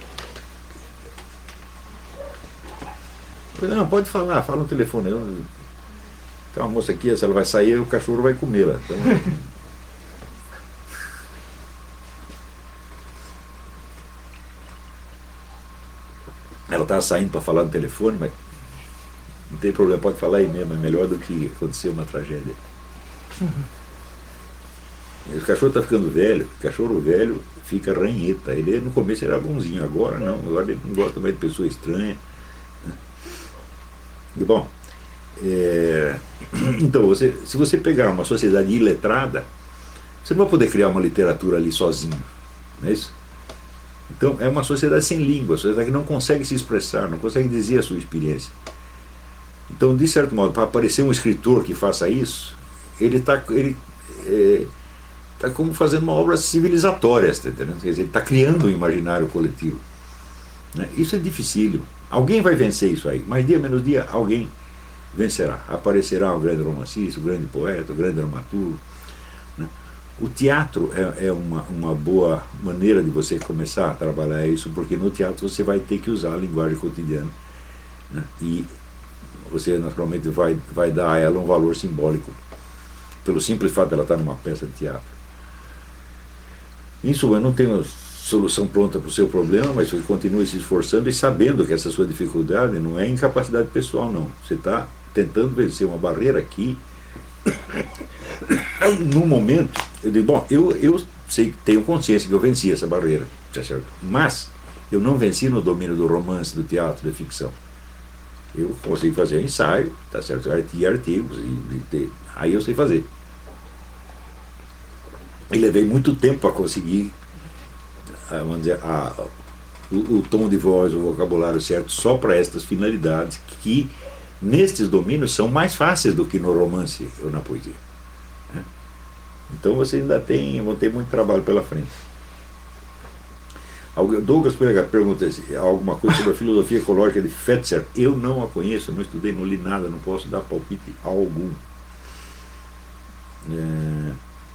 Não, pode falar, fala no telefone. Eu, tem uma moça aqui, se ela vai sair, o cachorro vai comê-la. Então, ela estava saindo para falar no telefone, mas não tem problema, pode falar aí mesmo, é melhor do que acontecer uma tragédia. Uhum. O cachorro está ficando velho, o cachorro velho fica ranheta. Ele no começo era bonzinho, agora não, agora ele não gosta mais de pessoa estranha. E bom, é, então, você, se você pegar uma sociedade iletrada, você não vai poder criar uma literatura ali sozinho, não é isso? Então, é uma sociedade sem língua, uma sociedade que não consegue se expressar, não consegue dizer a sua experiência. Então, de certo modo, para aparecer um escritor que faça isso, ele está ele, é, tá como fazendo uma obra civilizatória, tá entendendo? Quer dizer, ele está criando um imaginário coletivo. Né? Isso é dificílimo. Alguém vai vencer isso aí, mais dia menos dia, alguém vencerá. Aparecerá um grande romancista, um grande poeta, um grande dramaturgo. Né? O teatro é, é uma, uma boa maneira de você começar a trabalhar isso, porque no teatro você vai ter que usar a linguagem cotidiana, né? E você naturalmente vai, vai dar a ela um valor simbólico, pelo simples fato de ela estar numa peça de teatro. Em suma, eu não tenho solução pronta para o seu problema, mas você continue se esforçando e sabendo que essa sua dificuldade não é incapacidade pessoal, não. Você está tentando vencer uma barreira aqui. No momento, eu digo, bom, eu, eu sei, tenho consciência que eu venci essa barreira, tá certo? Mas eu não venci no domínio do romance, do teatro, da ficção. Eu consigo fazer ensaio, tá certo? E artigos, e, e, aí eu sei fazer. E levei muito tempo para conseguir, vamos dizer, a, o, o tom de voz, o vocabulário certo, só para estas finalidades, que nestes domínios são mais fáceis do que no romance ou na poesia. Né? Então você ainda tem, vão ter muito trabalho pela frente. Douglas pergunta alguma coisa sobre a filosofia ecológica de Fetzer. Eu não a conheço, não estudei, não li nada, não posso dar palpite algum. É...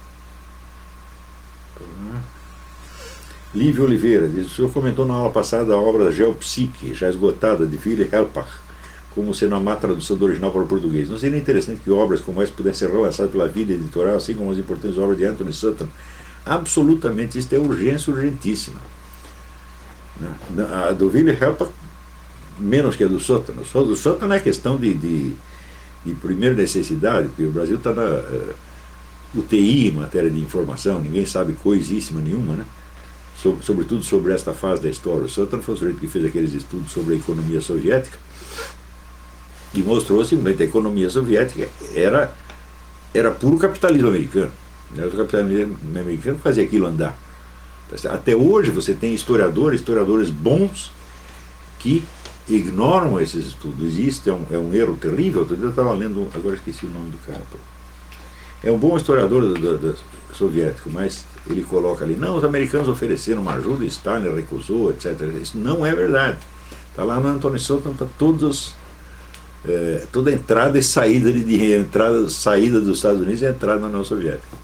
Lívia Oliveira diz: o senhor comentou na aula passada a obra Geopsique, já esgotada, de Willy Helpach, como sendo a má tradução do original para o português. Não seria interessante que obras como essa pudessem ser relançadas pela vida editorial, assim como as importantes obras de Anthony Sutton? Absolutamente, isso é urgência urgentíssima. A do Willy Helpach, menos que a do Sutton. A do Sutton não é questão de, de, de primeira necessidade, porque o Brasil está na uh, U T I em matéria de informação, ninguém sabe coisíssima nenhuma, né? Sobre, sobretudo sobre esta fase da história. O Sutton foi o sujeito que fez aqueles estudos sobre a economia soviética e mostrou simplesmente que a economia soviética era, era puro capitalismo americano. Né? O capitalismo americano fazia aquilo andar. Até hoje você tem historiadores, historiadores bons, que ignoram esses estudos. Existe, é um, é um erro terrível. Eu estava lendo, agora esqueci o nome do cara. É um bom historiador do, do, do soviético, mas ele coloca ali, não, os americanos ofereceram uma ajuda, Stalin recusou, etcétera. Isso não é verdade. Está lá no Anthony Sutton, está todos, é, toda entrada e saída de dinheiro, entrada, saída dos Estados Unidos e entrada na União Soviética.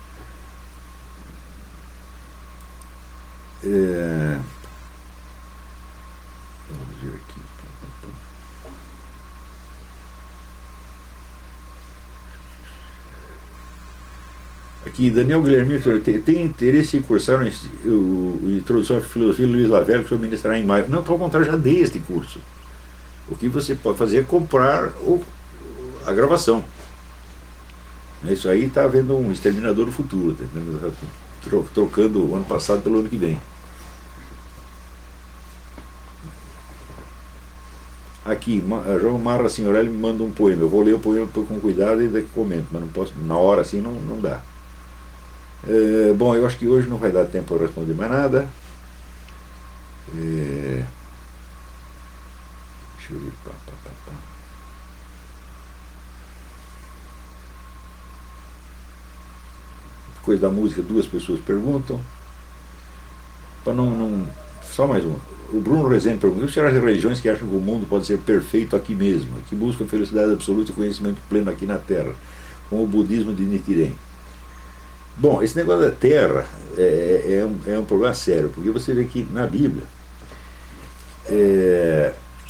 É... Vamos ver aqui. Aqui, Daniel Guilherme, tem, tem interesse em cursar o, o, o Introdução à Filosofia Luiz Lavelle, que o senhor ministrará em maio? Não, ao contrário, já dei este curso. O que você pode fazer é comprar o, a gravação. Isso aí está havendo um exterminador do futuro, tá? Trocando o ano passado pelo ano que vem. Aqui, João Marra Signorelli me manda um poema. Eu vou ler o poema com cuidado e daqui comento, mas não posso, na hora assim não, não dá. É, bom, eu acho que hoje não vai dar tempo para responder mais nada. É, deixa eu ver. Pá, pá, pá, pá. Coisa da música, duas pessoas perguntam. Para não, não. Só mais uma. O Bruno Rezende pergunta: o que será as religiões que acham que o mundo pode ser perfeito aqui mesmo, que buscam felicidade absoluta e conhecimento pleno aqui na Terra, como o budismo de Nichiren? Bom, esse negócio da Terra é, é, um, é um problema sério, porque você vê que na Bíblia é,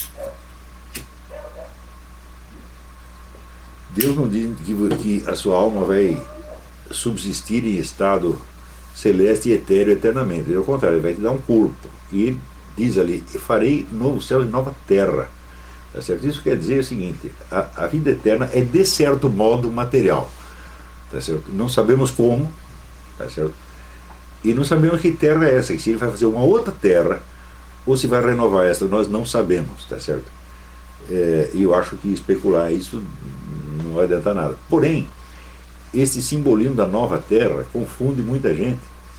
Deus não diz que, que a sua alma vai subsistir em estado celeste e etéreo eternamente. Pelo contrário, ele vai te dar um corpo. E diz ali: farei novo céu e nova terra. Tá certo? Isso quer dizer o seguinte: a, a vida eterna é de certo modo material. Tá certo? Não sabemos como, tá certo? E não sabemos que terra é essa, se ele vai fazer uma outra terra ou se vai renovar essa, nós não sabemos, tá certo? É, e eu acho que especular isso não vai adiantar nada. Porém, esse simbolismo da nova terra confunde muita gente.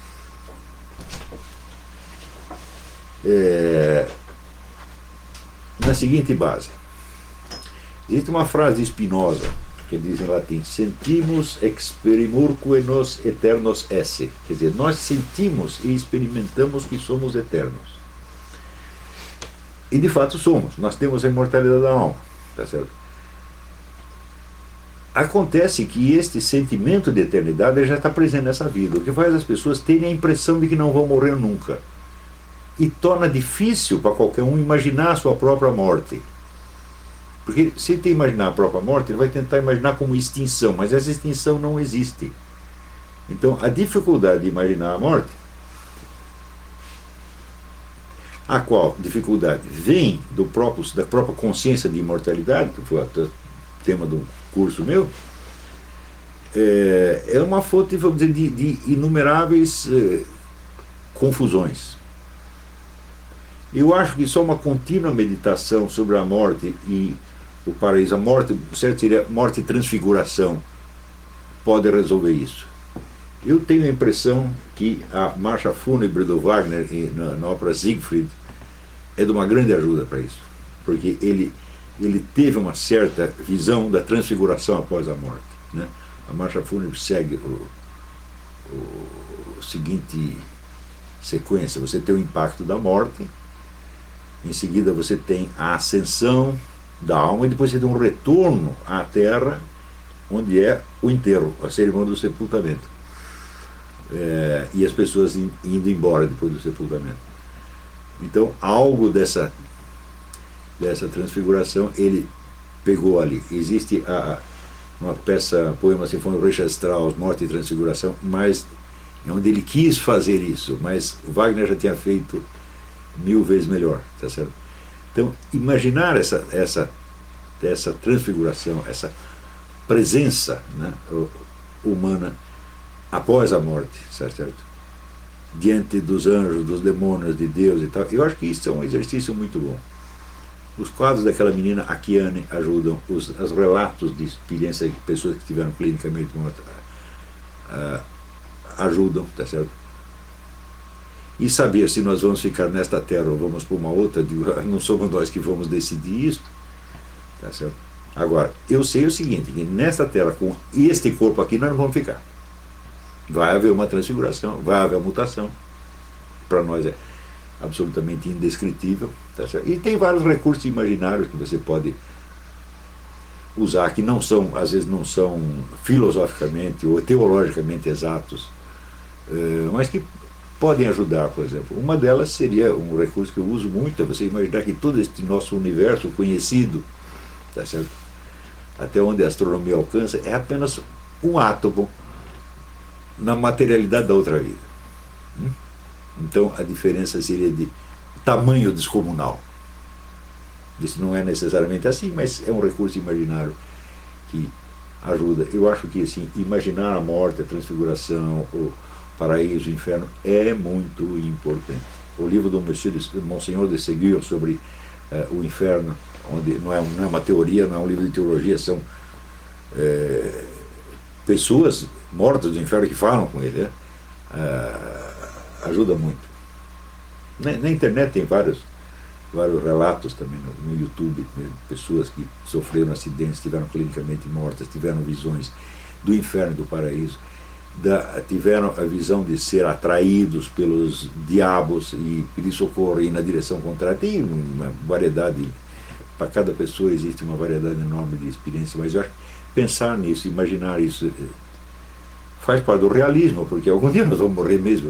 É, na seguinte base: existe uma frase de Spinoza que diz em latim: sentimos experimurque nos eternos esse, quer dizer, nós sentimos e experimentamos que somos eternos. E de fato somos, nós temos a imortalidade da alma, tá certo? acontece que este sentimento de eternidade já está presente nessa vida, o que faz as pessoas terem a impressão de que não vão morrer nunca. E torna difícil para qualquer um imaginar a sua própria morte. Porque se ele imaginar a própria morte, ele vai tentar imaginar como extinção, mas essa extinção não existe. Então, a dificuldade de imaginar a morte, a qual dificuldade vem do próprio, da própria consciência de imortalidade, que foi o tema do curso meu, é, é uma fonte, vamos dizer, de, de inumeráveis é, confusões. Eu acho que só uma contínua meditação sobre a morte e o paraíso, a morte, certo seria morte e transfiguração, pode resolver isso. Eu tenho a impressão que a marcha fúnebre do Wagner na, na ópera Siegfried é de uma grande ajuda para isso, porque ele, ele teve uma certa visão da transfiguração após a morte, né? A marcha fúnebre segue o, o, o seguinte sequência: você tem o impacto da morte, em seguida você tem a ascensão da alma e depois você tem um retorno à terra, onde é o enterro, a cerimônia do sepultamento. É, e as pessoas indo embora depois do sepultamento. Então, algo dessa, dessa transfiguração ele pegou ali. Existe a, uma peça, poema sinfônico Richard Strauss, Morte e Transfiguração, mas é onde ele quis fazer isso, mas Wagner já tinha feito mil vezes melhor, tá certo? Então, imaginar essa, essa, essa transfiguração, essa presença, né, humana após a morte, certo? Diante dos anjos, dos demônios, de Deus e tal, eu acho que isso é um exercício muito bom. Os quadros daquela menina, a Kiane, ajudam, os, os relatos de experiência de pessoas que estiveram clinicamente mortas uh, ajudam, tá certo? E saber se nós vamos ficar nesta terra ou vamos para uma outra, não somos nós que vamos decidir isso, tá certo? Agora, eu sei o seguinte, que nesta terra, com este corpo aqui, nós não vamos ficar. Vai haver uma transfiguração, vai haver uma mutação. Para nós é absolutamente indescritível. Tá certo? E tem vários recursos imaginários que você pode usar, que não são, às vezes não são filosoficamente ou teologicamente exatos, mas que podem ajudar, por exemplo. Uma delas seria um recurso que eu uso muito, é você imaginar que todo este nosso universo conhecido, tá certo? Até onde a astronomia alcança, é apenas um átomo na materialidade da outra vida. Então a diferença seria de tamanho descomunal. Isso não é necessariamente assim, mas é um recurso imaginário que ajuda. Eu acho que assim, imaginar a morte, a transfiguração, o paraíso, o inferno é muito importante. O livro do Monsenhor de Ségur sobre uh, o inferno, onde não é, não é uma teoria, não é um livro de teologia, são é, pessoas mortas do inferno que falam com ele, né? uh, ajuda muito. Na, na internet tem vários, vários relatos também no, no YouTube, né? Pessoas que sofreram acidentes, estiveram clinicamente mortas, tiveram visões do inferno e do paraíso, da, tiveram a visão de ser atraídos pelos diabos e pedir socorro e ir na direção contrária. Tem uma variedade, para cada pessoa existe uma variedade enorme de experiências, mas eu acho que pensar nisso, imaginar isso, faz parte do realismo, porque algum dia nós vamos morrer mesmo.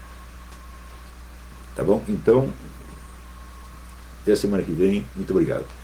Tá bom? Então, até a semana que vem. Muito obrigado.